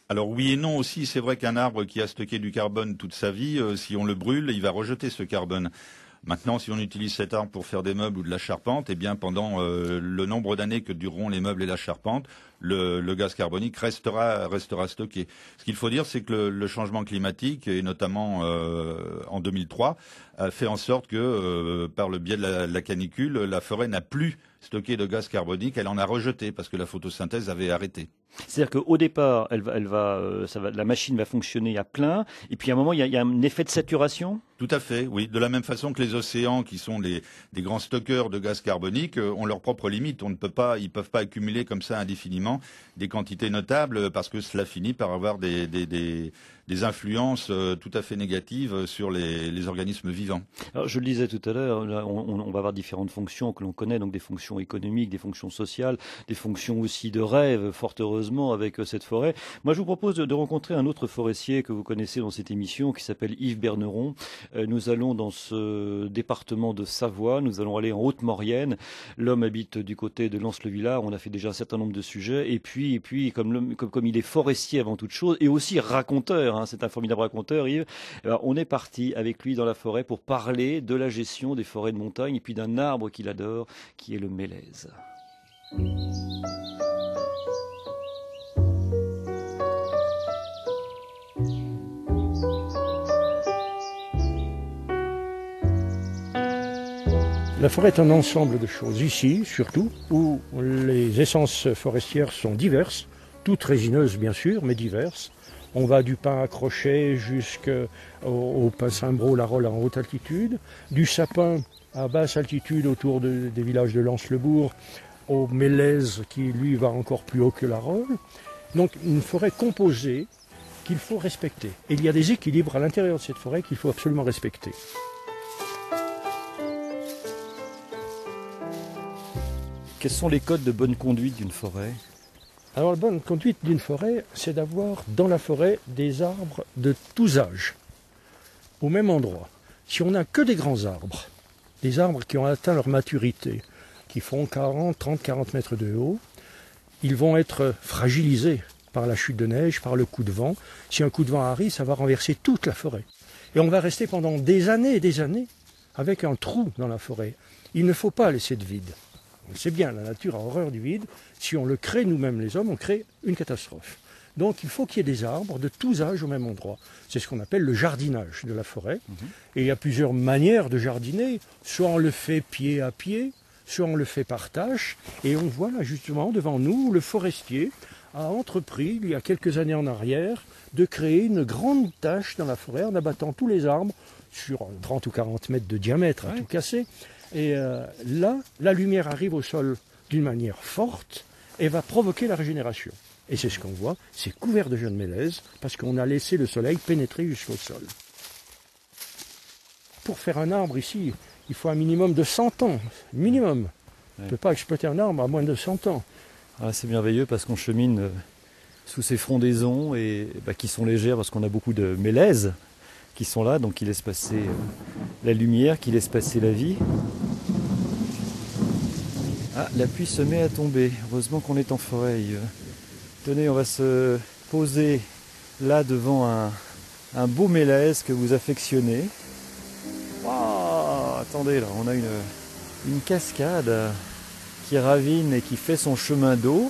Alors oui et non aussi, c'est vrai qu'un arbre qui a stocké du carbone toute sa vie, euh, si on le brûle, il va rejeter ce carbone. Maintenant, si on utilise cet arbre pour faire des meubles ou de la charpente, eh bien, pendant euh, le nombre d'années que dureront les meubles et la charpente, le, le gaz carbonique restera, restera stocké. Ce qu'il faut dire, c'est que le, le changement climatique, et notamment euh, en deux mille trois, a fait en sorte que, euh, par le biais de la, la canicule, la forêt n'a plus stocké de gaz carbonique, elle en a rejeté parce que la photosynthèse avait arrêté. C'est-à-dire qu'au départ, elle va, elle va, euh, ça va, la machine va fonctionner à plein, et puis à un moment, il y a, il y a un effet de saturation. Tout à fait, oui. De la même façon que les océans, qui sont les, des grands stockeurs de gaz carbonique, euh, ont leurs propres limites. On ne peut pas, ils peuvent pas accumuler comme ça indéfiniment des quantités notables parce que cela finit par avoir des, des, des, des influences euh, tout à fait négatives sur les, les organismes vivants. Alors, je le disais tout à l'heure, là, on, on va avoir différentes fonctions que l'on connaît, donc des fonctions économiques, des fonctions sociales, des fonctions aussi de rêve, fort heureusement, avec euh, cette forêt. Moi, je vous propose de, de rencontrer un autre forestier que vous connaissez dans cette émission, qui s'appelle Yves Berneron. Euh, nous allons dans ce département de Savoie, nous allons aller en Haute-Maurienne. L'homme habite du côté de Lens-le-Villard, on a fait déjà un certain nombre de sujets, et puis, et puis comme, comme, comme il est forestier avant toute chose, et aussi raconteur, hein, c'est un formidable raconteur, Yves, alors, on est parti avec lui dans la forêt pour parler de la gestion des forêts de montagne, et puis d'un arbre qu'il adore, qui est le mélèze. La forêt est un ensemble de choses, ici surtout, où les essences forestières sont diverses, toutes résineuses bien sûr, mais diverses. On va du pin à crochet jusqu'au au pin cymbrot, la rolle en haute altitude, du sapin à basse altitude autour de, des villages de Lens-le-Bourg, au mélèze qui lui va encore plus haut que la rolle. Donc une forêt composée qu'il faut respecter. Et il y a des équilibres à l'intérieur de cette forêt qu'il faut absolument respecter. Quels sont les codes de bonne conduite d'une forêt ? Alors la bonne conduite d'une forêt, c'est d'avoir dans la forêt des arbres de tous âges, au même endroit. Si on n'a que des grands arbres, des arbres qui ont atteint leur maturité, qui font quarante, trente, quarante mètres de haut, ils vont être fragilisés par la chute de neige, par le coup de vent. Si un coup de vent arrive, ça va renverser toute la forêt. Et on va rester pendant des années et des années avec un trou dans la forêt. Il ne faut pas laisser de vide. C'est bien, la nature a horreur du vide. Si on le crée nous-mêmes les hommes, on crée une catastrophe. Donc il faut qu'il y ait des arbres de tous âges au même endroit. C'est ce qu'on appelle le jardinage de la forêt. Mmh. Et il y a plusieurs manières de jardiner. Soit on le fait pied à pied, soit on le fait par tâche. Et on voit là justement devant nous, le forestier a entrepris, il y a quelques années en arrière, de créer une grande tâche dans la forêt en abattant tous les arbres sur trente ou quarante mètres de diamètre, ouais. à tout casser. Et euh, là, la lumière arrive au sol d'une manière forte et va provoquer la régénération. Et c'est ce qu'on voit, c'est couvert de jeunes mélèzes parce qu'on a laissé le soleil pénétrer jusqu'au sol. Pour faire un arbre ici, il faut un minimum de cent ans, minimum. Ouais. On ne peut pas exploiter un arbre à moins de cent ans. Ah, c'est merveilleux parce qu'on chemine euh, sous ces frondaisons et, bah, qui sont légères parce qu'on a beaucoup de mélèzes qui sont là, donc qui laissent passer euh, la lumière, qui laissent passer la vie. Ah, la pluie se met à tomber. Heureusement qu'on est en forêt. Tenez, on va se poser là devant un, un beau mélèze que vous affectionnez. Oh, attendez, là, on a une, une cascade qui ravine et qui fait son chemin d'eau.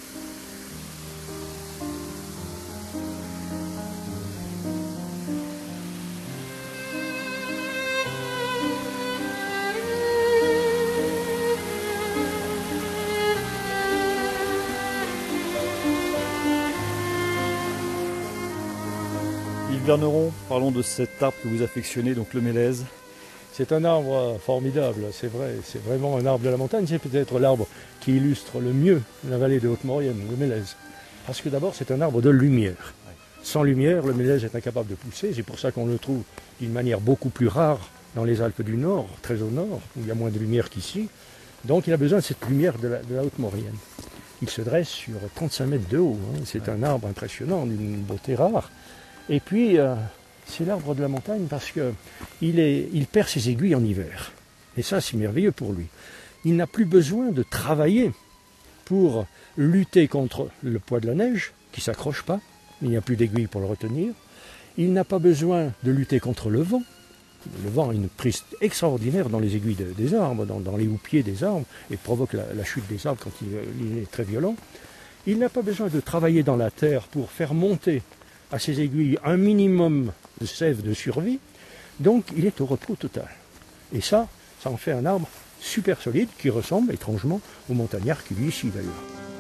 Yves Berneron, parlons de cet arbre que vous affectionnez, donc le mélèze. C'est un arbre formidable, c'est vrai, c'est vraiment un arbre de la montagne, c'est peut-être l'arbre qui illustre le mieux la vallée de Haute-Maurienne, le mélèze. Parce que d'abord c'est un arbre de lumière. Sans lumière, le mélèze est incapable de pousser, c'est pour ça qu'on le trouve d'une manière beaucoup plus rare dans les Alpes du Nord, très au nord, où il y a moins de lumière qu'ici. Donc il a besoin de cette lumière de la, de la Haute-Maurienne. Il se dresse sur trente-cinq mètres de haut, hein. C'est un arbre impressionnant, d'une beauté rare. Et puis, euh, c'est l'arbre de la montagne parce qu'il il perd ses aiguilles en hiver. Et ça, c'est merveilleux pour lui. Il n'a plus besoin de travailler pour lutter contre le poids de la neige, qui ne s'accroche pas. il n'y a plus d'aiguille pour le retenir. Il n'a pas besoin de lutter contre le vent. Le vent a une prise extraordinaire dans les aiguilles de, des arbres, dans, dans les houppiers des arbres, et provoque la, la chute des arbres quand il, il est très violent. Il n'a pas besoin de travailler dans la terre pour faire monter à ses aiguilles un minimum de sève de survie. Donc il est au repos total. Et ça, ça en fait un arbre super solide qui ressemble étrangement au montagnard qui vit ici d'ailleurs.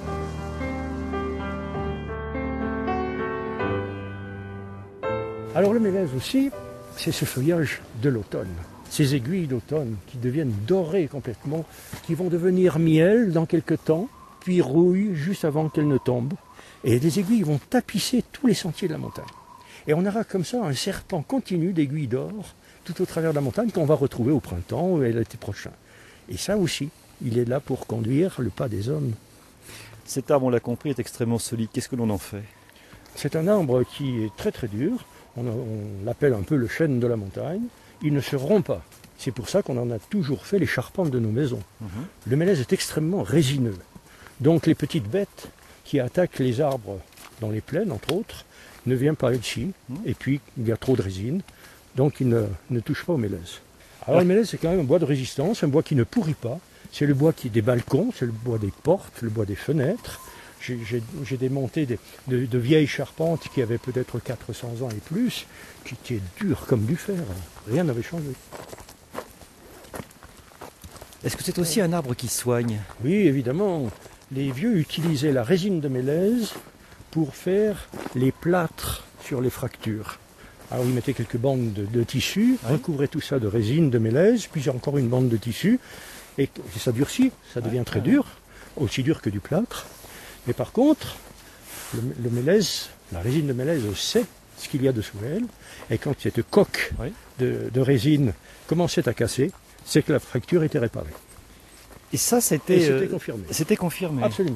Alors le mélèze aussi, c'est ce feuillage de l'automne. Ces aiguilles d'automne qui deviennent dorées complètement, qui vont devenir miel dans quelques temps, puis rouille juste avant qu'elles ne tombent. Et les aiguilles vont tapisser tous les sentiers de la montagne. Et on aura comme ça un serpent continu d'aiguilles d'or tout au travers de la montagne qu'on va retrouver au printemps et l'été prochain. Et ça aussi, il est là pour conduire le pas des hommes. Cet arbre, on l'a compris, est extrêmement solide. Qu'est-ce que l'on en fait? C'est un arbre qui est très très dur. On, on l'appelle un peu le chêne de la montagne. Il ne se rompt pas. C'est pour ça qu'on en a toujours fait les charpentes de nos maisons. Mmh. Le mélèze est extrêmement résineux. Donc les petites bêtes qui attaquent les arbres dans les plaines, entre autres, ne viennent pas ici. Mmh. Et puis, il y a trop de résine. Donc il ne, ne touche pas au mélèze. Alors ouais. Le mélèze, c'est quand même un bois de résistance, un bois qui ne pourrit pas. C'est le bois qui des balcons, c'est le bois des portes, le bois des fenêtres. J'ai, j'ai, j'ai démonté des, de, de vieilles charpentes qui avaient peut-être quatre cents ans et plus, qui étaient dures comme du fer. Rien n'avait changé. Est-ce que c'est aussi un arbre qui soigne? Oui, évidemment. Les vieux utilisaient la résine de mélèze pour faire les plâtres sur les fractures. Alors ils mettaient quelques bandes de, de tissu, ouais. recouvraient tout ça de résine de mélèze, puis encore une bande de tissu, et ça durcit, ça devient ouais. très dur, aussi dur que du plâtre. Mais par contre, le, le mélèze, la résine de mélèze sait ce qu'il y a dessous elle, et quand cette coque oui. de, de résine commençait à casser, c'est que la fracture était réparée. Et ça, c'était, et c'était confirmé. C'était confirmé. Absolument.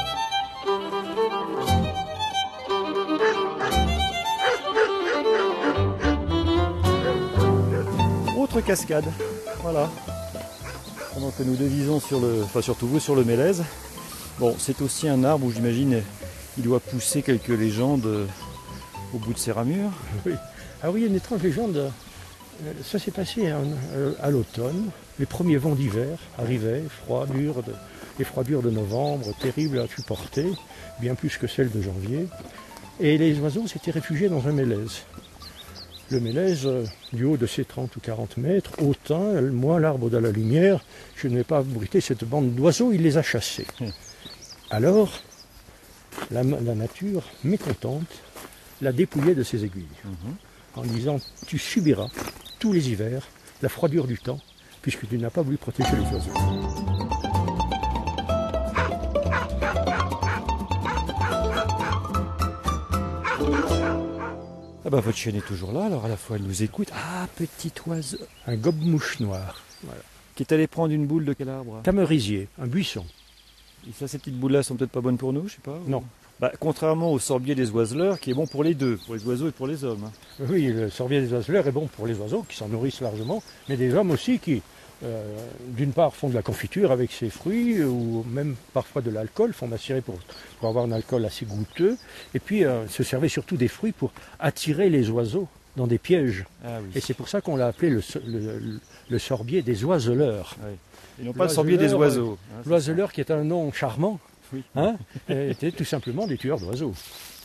Autre cascade, voilà. Pendant que nous devisons sur le, enfin surtout vous sur le mélèze. Bon, c'est aussi un arbre où j'imagine il doit pousser quelques légendes au bout de ses ramures. Oui. Ah oui, il y a une étrange légende. Ça s'est passé à l'automne. Les premiers vents d'hiver arrivaient, froidure de, les froidures de novembre, terribles à supporter, bien plus que celles de janvier. Et les oiseaux s'étaient réfugiés dans un mélèze. Le mélèze, du haut de ses trente ou quarante mètres, hautain, moi, l'arbre de la lumière, je ne vais pas abriter cette bande d'oiseaux, il les a chassés. Mmh. Alors, la, la nature, mécontente, l'a dépouillé de ses aiguilles, mmh. en disant « Tu subiras, tous les hivers, la froidure du temps, puisque tu n'as pas voulu protéger les oiseaux. » Ah bah votre chienne est toujours là, alors à la fois elle nous écoute. Ah, petit oiseau. Un gobe-mouche noir. Voilà. Qui est allé prendre une boule de quel arbre? Tamerisier, un buisson. Et ça, ces petites boules-là sont peut-être pas bonnes pour nous, je sais pas? Non. Bah, contrairement au sorbier des oiseleurs, qui est bon pour les deux, pour les oiseaux et pour les hommes. Oui, le sorbier des oiseleurs est bon pour les oiseaux, qui s'en nourrissent largement, mais des hommes aussi qui, euh, d'une part, font de la confiture avec ces fruits, ou même parfois de l'alcool, font macérer pour, pour avoir un alcool assez goûteux, et puis euh, se servaient surtout des fruits pour attirer les oiseaux dans des pièges. Ah, oui. Et c'est pour ça qu'on l'a appelé le, le, le sorbier des oiseleurs. Oui. Et non pas le sorbier des oiseaux. Hein, l'oiseleur, qui est un nom charmant, oui. hein, était tout simplement des tueurs d'oiseaux.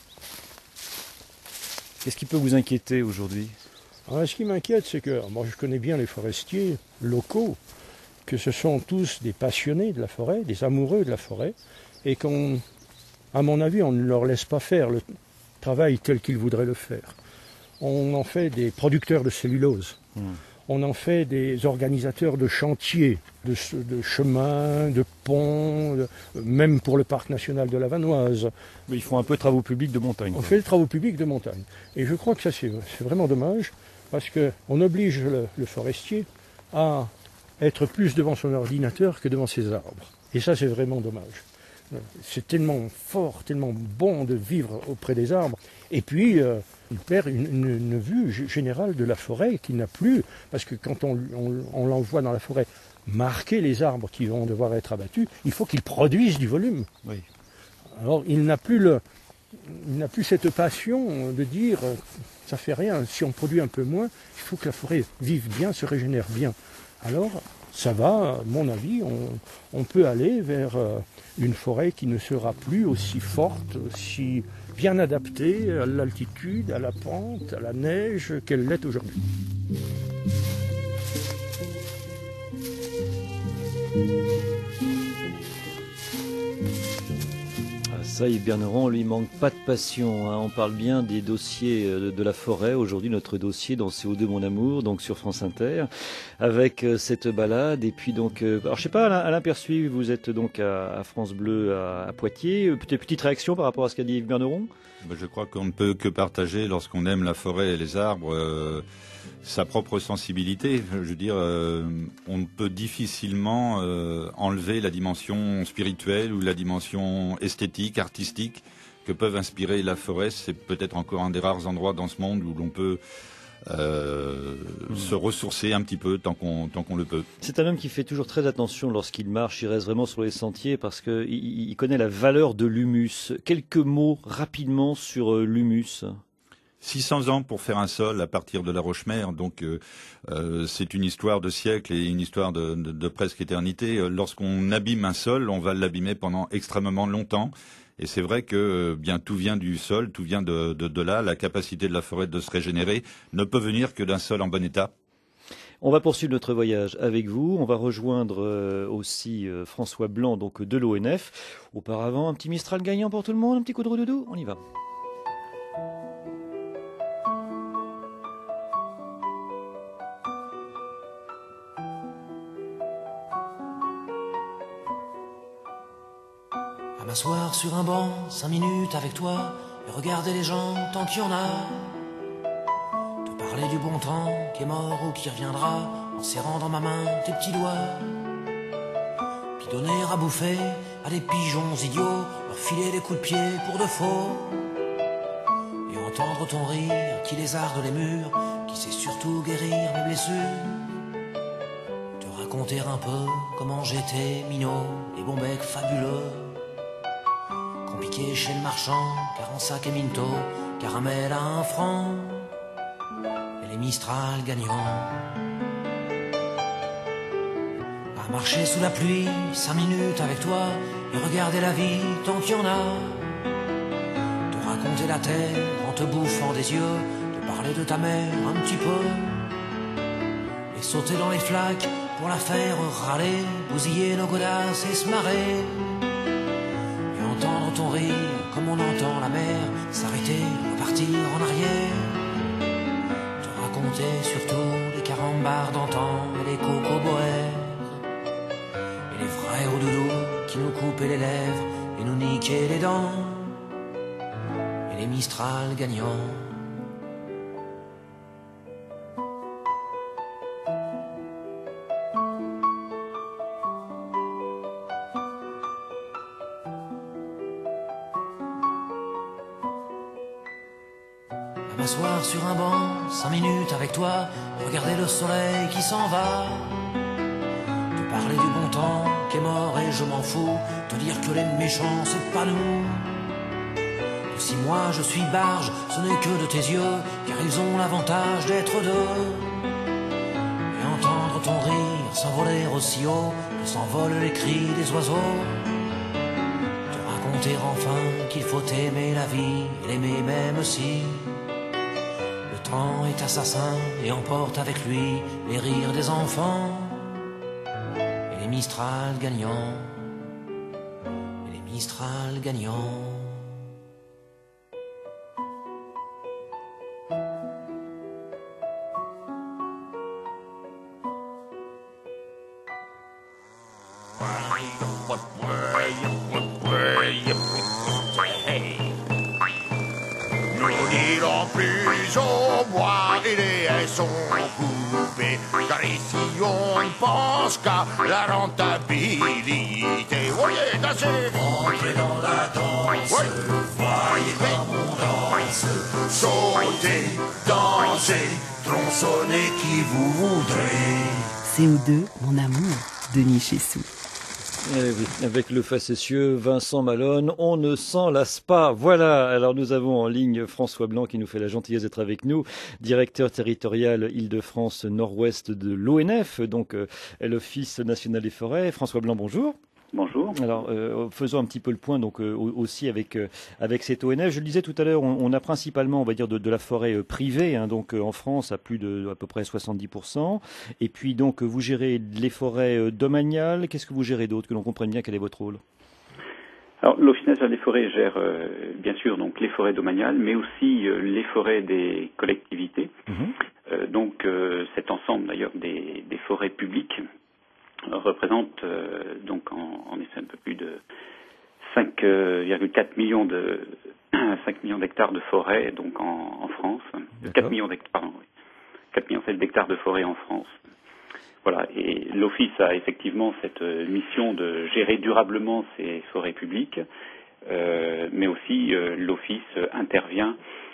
Qu'est-ce qui peut vous inquiéter aujourd'hui? Alors, ce qui m'inquiète, c'est que moi je connais bien les forestiers locaux, que ce sont tous des passionnés de la forêt, des amoureux de la forêt, et qu'on, à mon avis, on ne leur laisse pas faire le travail tel qu'ils voudraient le faire. On en fait des producteurs de cellulose. Mmh. On en fait des organisateurs de chantiers, de, de chemins, de ponts, de, même pour le parc national de la Vanoise. Mais ils font un peu de travaux publics de montagne. On quoi. fait des travaux publics de montagne. Et je crois que ça c'est, c'est vraiment dommage, parce qu'on oblige le, le forestier à être plus devant son ordinateur que devant ses arbres. Et ça c'est vraiment dommage. C'est tellement fort, tellement bon de vivre auprès des arbres. Et puis, euh, il perd une, une, une vue générale de la forêt qu'il n'a plus, parce que quand on, on, on l'envoie dans la forêt marquer les arbres qui vont devoir être abattus, il faut qu'il produise du volume. Oui. Alors, il n'a plus le, il n'a plus cette passion de dire euh, ça fait rien, si on produit un peu moins, il faut que la forêt vive bien, se régénère bien. Alors, ça va, à mon avis, on, on peut aller vers euh, une forêt qui ne sera plus aussi forte, aussi bien adaptée à l'altitude, à la pente, à la neige qu'elle l'est aujourd'hui. Ça, Yves Berneron, on lui manque pas de passion. Hein. On parle bien des dossiers de, de la forêt. Aujourd'hui, notre dossier dans C O deux Mon Amour, donc sur France Inter, avec euh, cette balade. Et puis donc, euh, alors je sais pas, Alain, Alain Persuis, vous êtes donc à, à France Bleu à, à Poitiers. Peut-être petite réaction par rapport à ce qu'a dit Yves Berneron ? Je crois qu'on ne peut que partager, lorsqu'on aime la forêt et les arbres, euh, sa propre sensibilité. Je veux dire, euh, on ne peut difficilement euh, enlever la dimension spirituelle ou la dimension esthétique, artistique que peuvent inspirer la forêt. C'est peut-être encore un des rares endroits dans ce monde où l'on peut euh, mmh. se ressourcer un petit peu tant qu'on tant qu'on le peut. C'est un homme qui fait toujours très attention lorsqu'il marche, il reste vraiment sur les sentiers parce qu'il il connaît la valeur de l'humus. Quelques mots rapidement sur euh, l'humus. six cents ans pour faire un sol à partir de la roche-mère, donc euh, euh, c'est une histoire de siècle et une histoire de, de, de presque éternité. Lorsqu'on abîme un sol, on va l'abîmer pendant extrêmement longtemps. Et c'est vrai que bien tout vient du sol, tout vient de, de, de là. La capacité de la forêt de se régénérer ne peut venir que d'un sol en bon état. On va poursuivre notre voyage avec vous. On va rejoindre euh, aussi euh, François Blanc, donc de l'O N F. Auparavant, un petit Mistral gagnant pour tout le monde, un petit coup de roue-doudou. On y va. À m'asseoir sur un banc, cinq minutes avec toi, et regarder les gens tant qu'il y en a. Te parler du bon temps qui est mort ou qui reviendra, en serrant dans ma main tes petits doigts. Puis donner à bouffer à des pigeons idiots, leur filer des coups de pied pour de faux. Et entendre ton rire qui lézarde les murs, qui sait surtout guérir mes blessures. Te raconter un peu comment j'étais minot, les bons becs fabuleux. Compliqué chez le marchand, car en sac et minto, caramel à un franc, et les Mistral gagnants. À marcher sous la pluie, cinq minutes avec toi, et regarder la vie tant qu'il y en a. Te raconter la terre en te bouffant des yeux, te parler de ta mère un petit peu, et sauter dans les flaques pour la faire râler, bousiller nos godasses et se marrer. Entendre ton rire comme on entend la mer s'arrêter, repartir en arrière. Te raconter surtout les carambars d'antan et les cocoboères. Et les vrais hauts doudous qui nous coupaient les lèvres et nous niquaient les dents. Et les Mistral gagnants. M'asseoir sur un banc, cinq minutes avec toi, regarder le soleil qui s'en va. Te parler du bon temps qui est mort et je m'en fous, te dire que les méchants c'est pas nous. Que si moi je suis barge, ce n'est que de tes yeux, car ils ont l'avantage d'être deux. Et entendre ton rire s'envoler aussi haut que s'envolent les cris des oiseaux. Te raconter enfin qu'il faut aimer la vie et l'aimer même si le temps est assassin et emporte avec lui les rires des enfants. Et les Mistral gagnants. Et les Mistral gagnants. Nous n'irons plus au bois et les haies sont coupées, car ici on ne pense qu'à la rentabilité. Voyez, dansez! Entrez dans la danse, oui. Voyez comme on danse, sautez, dansez, tronçonnez qui vous voudrez. C O deux, mon amour, Denis Chessou. Eh oui, avec le facétieux Vincent Malone, on ne s'en lasse pas. Voilà, alors nous avons en ligne François Blanc qui nous fait la gentillesse d'être avec nous, directeur territorial Île-de-France Nord-Ouest de l'O N F, donc euh, l'Office national des forêts. François Blanc, bonjour. Bonjour. Alors, euh, faisons un petit peu le point donc euh, aussi avec euh, avec cette O N F. Je le disais tout à l'heure, on, on a principalement, on va dire, de, de la forêt euh, privée, hein, donc euh, en France à plus de à peu près soixante-dix pour cent. Et puis donc vous gérez les forêts euh, domaniales. Qu'est-ce que vous gérez d'autre, que l'on comprenne bien quel est votre rôle? Alors, l'Office national des forêts gère euh, bien sûr donc les forêts domaniales, mais aussi euh, les forêts des collectivités. Mmh. Euh, donc euh, cet ensemble d'ailleurs des, des forêts publiques représente euh, donc en, en effet un peu plus de cinq virgule quatre millions de cinq millions d'hectares de forêt donc en, en France. quatre millions d'hectares, pardon, oui. quatre millions d'hectares de forêt en France. Voilà, et l'Office a effectivement cette mission de gérer durablement ces forêts publiques, euh, mais aussi euh, l'Office intervient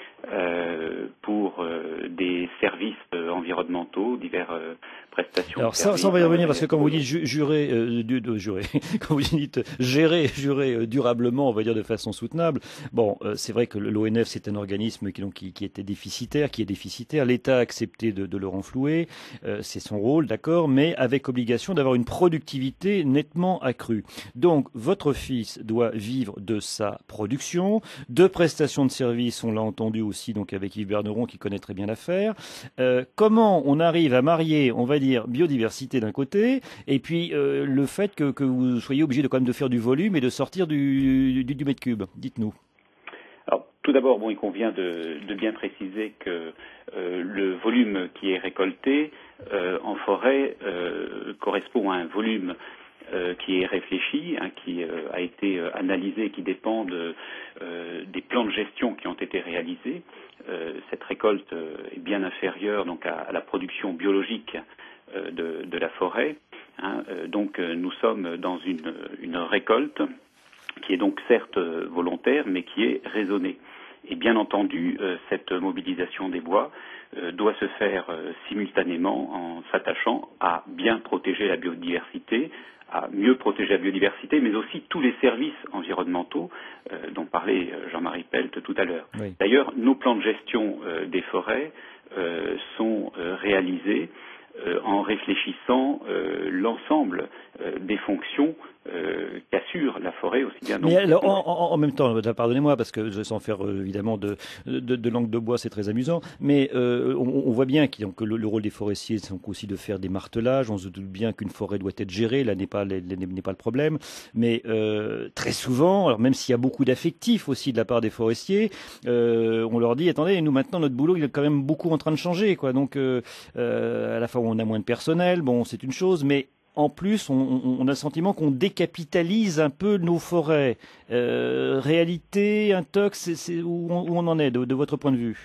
Euh, pour euh, des services euh, environnementaux, divers euh, prestations. Alors ça, ça on va y revenir parce que quand vous dites ju jurer, euh, du, de, jurer, quand vous dites gérer, jurer euh, durablement, on va dire de façon soutenable. Bon, euh, c'est vrai que l'O N F c'est un organisme qui, donc, qui, qui était déficitaire, qui est déficitaire. L'État a accepté de, de le renflouer, euh, c'est son rôle, d'accord, mais avec obligation d'avoir une productivité nettement accrue. Donc votre office doit vivre de sa production, de prestations de services, on l'a entendu aussi donc avec Yves Berneron qui connaît très bien l'affaire. Euh, comment on arrive à marier, on va dire, biodiversité d'un côté, et puis euh, le fait que, que vous soyez obligé de quand même de faire du volume et de sortir du, du, du mètre cube. Dites-nous. Alors tout d'abord, bon, il convient de, de bien préciser que euh, le volume qui est récolté euh, en forêt euh, correspond à un volume Euh, qui est réfléchi, hein, qui euh, a été euh, analysé, qui dépend de, euh, des plans de gestion qui ont été réalisés. Euh, cette récolte euh, est bien inférieure donc à, à la production biologique euh, de, de la forêt. Hein. Euh, donc euh, nous sommes dans une, une récolte qui est donc certes euh, volontaire, mais qui est raisonnée. Et bien entendu, euh, cette mobilisation des bois euh, doit se faire euh, simultanément en s'attachant à bien protéger la biodiversité, à mieux protéger la biodiversité, mais aussi tous les services environnementaux euh, dont parlait Jean-Marie Pelt tout à l'heure. Oui. D'ailleurs, nos plans de gestion euh, des forêts euh, sont euh, réalisés euh, en réfléchissant euh, l'ensemble euh, des fonctions Euh, qu'assure la forêt aussi bien. Mais alors, en, en, en même temps, pardonnez-moi parce que sans faire euh, évidemment de, de, de langue de bois, c'est très amusant, mais euh, on, on voit bien que donc, le, le rôle des forestiers, c'est donc aussi de faire des martelages. On se doute bien qu'une forêt doit être gérée, là n'est pas, n'est pas le problème, mais euh, très souvent, alors même s'il y a beaucoup d'affectifs aussi de la part des forestiers, euh, on leur dit attendez, nous maintenant notre boulot il est quand même beaucoup en train de changer, quoi. Donc euh, euh, à la fois on a moins de personnel, bon c'est une chose, mais en plus, on, on a le sentiment qu'on décapitalise un peu nos forêts. Euh, réalité, intox, c'est, c'est où, on, où on en est de, de votre point de vue?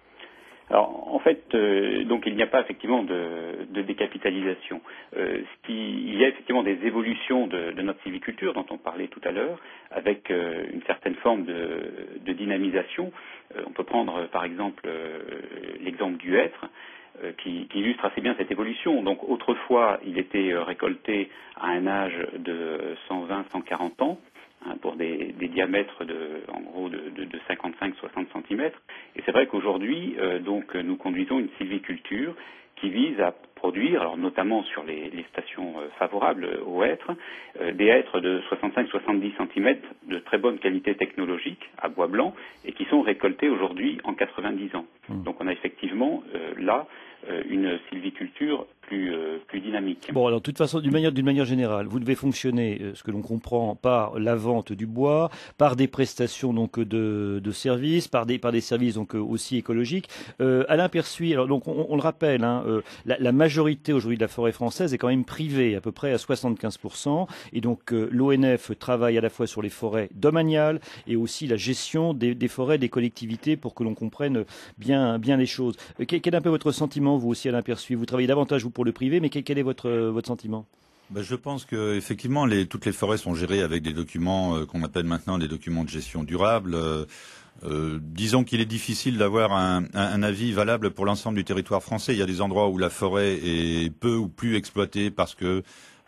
Alors, en fait, euh, donc il n'y a pas effectivement de, de décapitalisation. Euh, ce qui, il y a effectivement des évolutions de, de notre sylviculture dont on parlait tout à l'heure, avec euh, une certaine forme de, de dynamisation. Euh, on peut prendre, par exemple, euh, l'exemple du hêtre. Qui, qui illustre assez bien cette évolution. Donc autrefois, il était récolté à un âge de cent vingt à cent quarante ans, hein, pour des, des diamètres de, en gros de, de, de cinquante-cinq à soixante centimètres. Et c'est vrai qu'aujourd'hui, euh, donc, nous conduisons une sylviculture qui vise à produire, alors notamment sur les, les stations euh, favorables aux hêtres, euh, des hêtres de soixante-cinq à soixante-dix centimètres de très bonne qualité technologique, à bois blanc, et qui sont récoltés aujourd'hui en quatre-vingt-dix ans. Mmh. Donc on a effectivement euh, là euh, une sylviculture plus, euh, plus dynamique. Bon, alors de toute façon, d'une manière, d'une manière générale, vous devez fonctionner, euh, ce que l'on comprend, par la vente du bois, par des prestations donc de, de services, par des, par des services donc aussi écologiques. Euh, Alain Persuis, alors donc on, on le rappelle, hein, euh, la, la majorité aujourd'hui de la forêt française est quand même privée, à peu près à soixante-quinze pour cent, et donc euh, l'O N F travaille à la fois sur les forêts domaniales et aussi la gestion des, des forêts des collectivités pour que l'on comprenne bien, bien les choses. Euh, quel, quel est un peu votre sentiment, vous aussi, Alain Persuis? Vous travaillez davantage vous pour le privé, mais quel, quel est votre, votre sentiment? Ben, je pense que effectivement, les, toutes les forêts sont gérées avec des documents euh, qu'on appelle maintenant des documents de gestion durable. Euh, Euh, disons qu'il est difficile d'avoir un, un, un avis valable pour l'ensemble du territoire français. Il y a des endroits où la forêt est peu ou plus exploitée parce que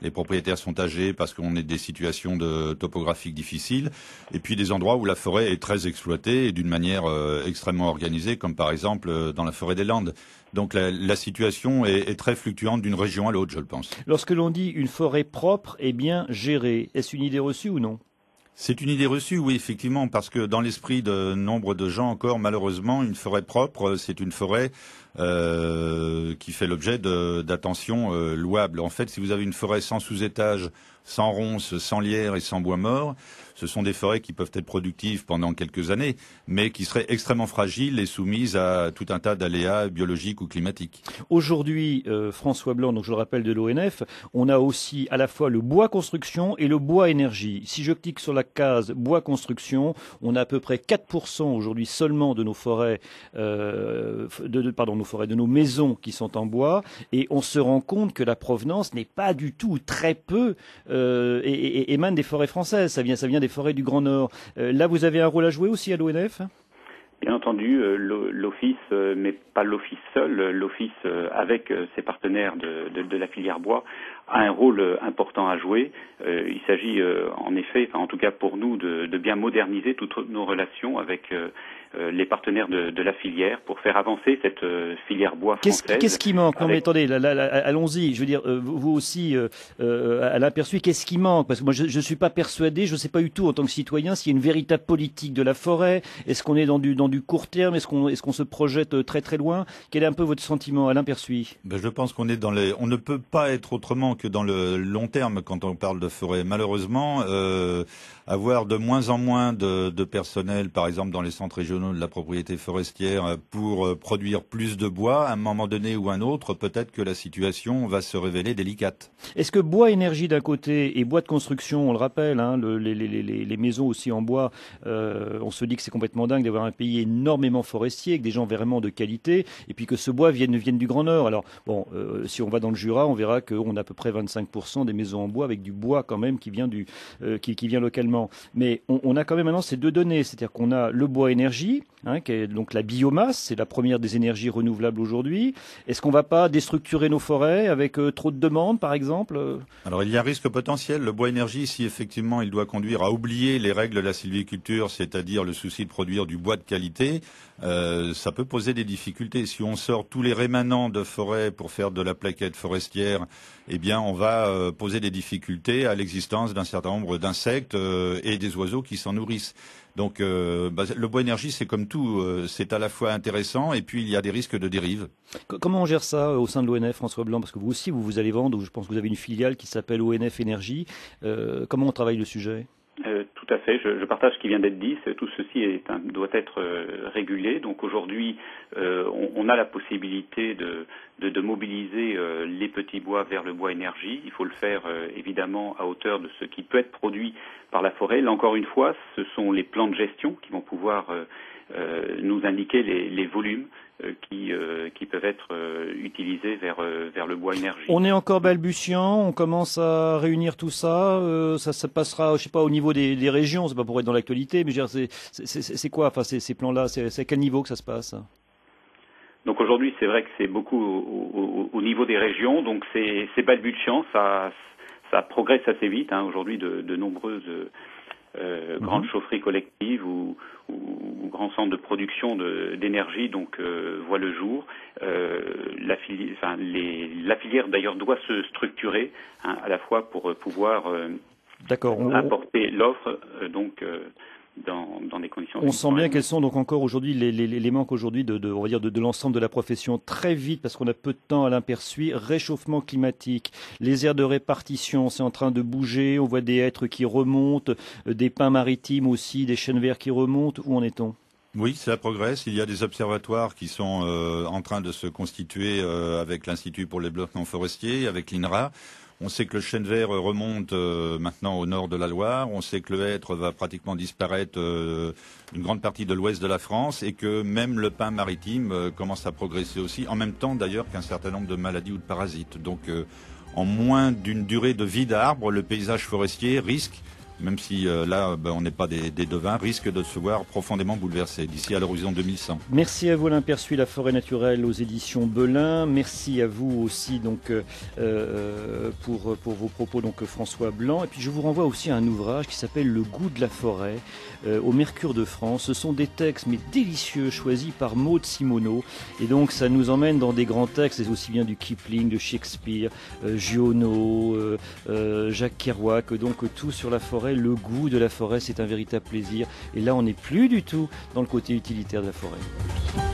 les propriétaires sont âgés parce qu'on est des situations de topographiques difficiles, et puis des endroits où la forêt est très exploitée et d'une manière euh, extrêmement organisée, comme par exemple euh, dans la forêt des Landes. Donc la, la situation est, est très fluctuante d'une région à l'autre, je le pense. Lorsque l'on dit une forêt propre et bien gérée, est-ce une idée reçue ou non ? C'est une idée reçue, oui, effectivement, parce que dans l'esprit de nombre de gens encore, malheureusement, une forêt propre, c'est une forêt euh, qui fait l'objet d'attention euh, louable. En fait, si vous avez une forêt sans sous-étage, sans ronces, sans lierre et sans bois mort, ce sont des forêts qui peuvent être productives pendant quelques années, mais qui seraient extrêmement fragiles et soumises à tout un tas d'aléas biologiques ou climatiques. Aujourd'hui, euh, François Blanc, donc je le rappelle de l'O N F, on a aussi à la fois le bois construction et le bois énergie. Si je clique sur la case bois construction, on a à peu près quatre pour cent aujourd'hui seulement de nos forêts, euh, de, de, pardon, nos forêts, de nos maisons qui sont en bois, et on se rend compte que la provenance n'est pas du tout, très peu, euh, et, et, émane des forêts françaises. Ça vient, ça vient des forêts du Grand Nord. Euh, là, vous avez un rôle à jouer aussi à l'O N F ? Bien entendu, euh, l'Office, euh, mais pas l'Office seul, l'Office euh, avec euh, ses partenaires de, de, de la filière bois a un rôle euh, important à jouer. Euh, il s'agit euh, en effet, enfin, en tout cas pour nous, de, de bien moderniser toutes nos relations avec euh, euh, les partenaires de, de la filière pour faire avancer cette euh, filière bois française. Qu'est-ce qui manque ? Non, avec... mais attendez, là, là, là, allons-y. Je veux dire, euh, vous aussi, euh, euh, à l'aperçu, qu'est-ce qui manque ? Parce que moi, je ne suis pas persuadé, je ne sais pas du tout en tant que citoyen s'il y a une véritable politique de la forêt. Est-ce qu'on est dans du, dans du court terme ? Est-ce qu'on est-ce qu'on se projette très très loin ? Quel est un peu votre sentiment, Alain Persuis ? Ben, je pense qu'on est dans les. On ne peut pas être autrement que dans le long terme quand on parle de forêt. Malheureusement, euh, avoir de moins en moins de, de personnel, par exemple dans les centres régionaux de la propriété forestière, pour produire plus de bois, à un moment donné ou un autre, peut-être que la situation va se révéler délicate. Est-ce que bois énergie d'un côté et bois de construction, on le rappelle, hein, le, les, les, les, les maisons aussi en bois, euh, on se dit que c'est complètement dingue d'avoir un pays énormément forestier, avec des gens vraiment de qualité, et puis que ce bois vienne, vienne du Grand Nord. Alors, bon, euh, si on va dans le Jura, on verra qu'on a à peu près vingt-cinq pour cent des maisons en bois avec du bois quand même qui vient, du, euh, qui, qui vient localement. Mais on, on a quand même maintenant ces deux données, c'est-à-dire qu'on a le bois énergie, hein, qui est donc la biomasse, c'est la première des énergies renouvelables aujourd'hui. Est-ce qu'on ne va pas déstructurer nos forêts avec euh, trop de demandes, par exemple ? Alors, il y a un risque potentiel. Le bois énergie, si effectivement il doit conduire à oublier les règles de la sylviculture, c'est-à-dire le souci de produire du bois de qualité, euh, ça peut poser des difficultés. Si on sort tous les rémanents de forêt pour faire de la plaquette forestière, eh bien, on va euh, poser des difficultés à l'existence d'un certain nombre d'insectes euh, et des oiseaux qui s'en nourrissent. Donc, euh, bah, le bois énergie, c'est comme tout, euh, c'est à la fois intéressant et puis il y a des risques de dérive. Comment on gère ça euh, au sein de l'O N F, François Blanc ? Parce que vous aussi, vous vous allez vendre, je pense que vous avez une filiale qui s'appelle O N F Énergie. Euh, comment on travaille le sujet ? Euh, tout à fait, je, je partage ce qui vient d'être dit. Tout ceci est un, doit être euh, régulé. Donc aujourd'hui, euh, on, on a la possibilité de, de, de mobiliser euh, les petits bois vers le bois énergie. Il faut le faire euh, évidemment à hauteur de ce qui peut être produit par la forêt. Là encore une fois, ce sont les plans de gestion qui vont pouvoir euh, euh, nous indiquer les, les volumes euh, qui, euh, qui peuvent être euh, utilisés vers, euh, vers le bois énergie. On est encore balbutiant, on commence à réunir tout ça, euh, ça, ça passera, je sais pas, au niveau des, des régions, c'est pas pour être dans l'actualité, mais je veux dire, c'est, c'est, c'est quoi, enfin, ces, ces plans-là, c'est, c'est à quel niveau que ça se passe ? Donc aujourd'hui, c'est vrai que c'est beaucoup au, au, au niveau des régions, donc c'est, c'est balbutiant, ça, ça progresse assez vite. Hein. Aujourd'hui, de, de nombreuses euh, mmh. grandes chaufferies collectives ou, ou, ou grands centres de production de, d'énergie donc euh, voient le jour. Euh, la, fili- enfin, les, la filière d'ailleurs doit se structurer hein, à la fois pour pouvoir euh, D'accord. On... apporter l'offre euh, donc. Euh, Dans, dans des conditions. On sent bien quels sont donc encore aujourd'hui les, les, les manques aujourd'hui de, de, on va dire de, de l'ensemble de la profession. Très vite, parce qu'on a peu de temps à l'imperçu, réchauffement climatique, les aires de répartition, c'est en train de bouger. On voit des hêtres qui remontent, des pins maritimes aussi, des chênes verts qui remontent. Où en est-on ? Oui, ça progresse. Il y a des observatoires qui sont euh, en train de se constituer euh, avec l'Institut pour le développement forestier, avec l'I N R A. On sait que le chêne vert remonte euh, maintenant au nord de la Loire. On sait que le hêtre va pratiquement disparaître euh, une grande partie de l'ouest de la France et que même le pin maritime euh, commence à progresser aussi, en même temps d'ailleurs qu'un certain nombre de maladies ou de parasites. Donc euh, en moins d'une durée de vie d'arbre, le paysage forestier risque même si euh, là, ben, on n'est pas des, des devins, risque de se voir profondément bouleversé d'ici à l'horizon deux mille cent. Merci à vous, Alain Perçuy, La forêt naturelle aux éditions Belin. Merci à vous aussi donc euh, pour, pour vos propos, donc François Blanc. Et puis je vous renvoie aussi à un ouvrage qui s'appelle Le goût de la forêt euh, au Mercure de France. Ce sont des textes mais délicieux choisis par Maud Simoneau. Et donc ça nous emmène dans des grands textes, c'est aussi bien du Kipling, de Shakespeare, euh, Giono, euh, euh, Jacques Kerouac, donc tout sur la forêt. Le goût de la forêt, c'est un véritable plaisir. Et là, on n'est plus du tout dans le côté utilitaire de la forêt.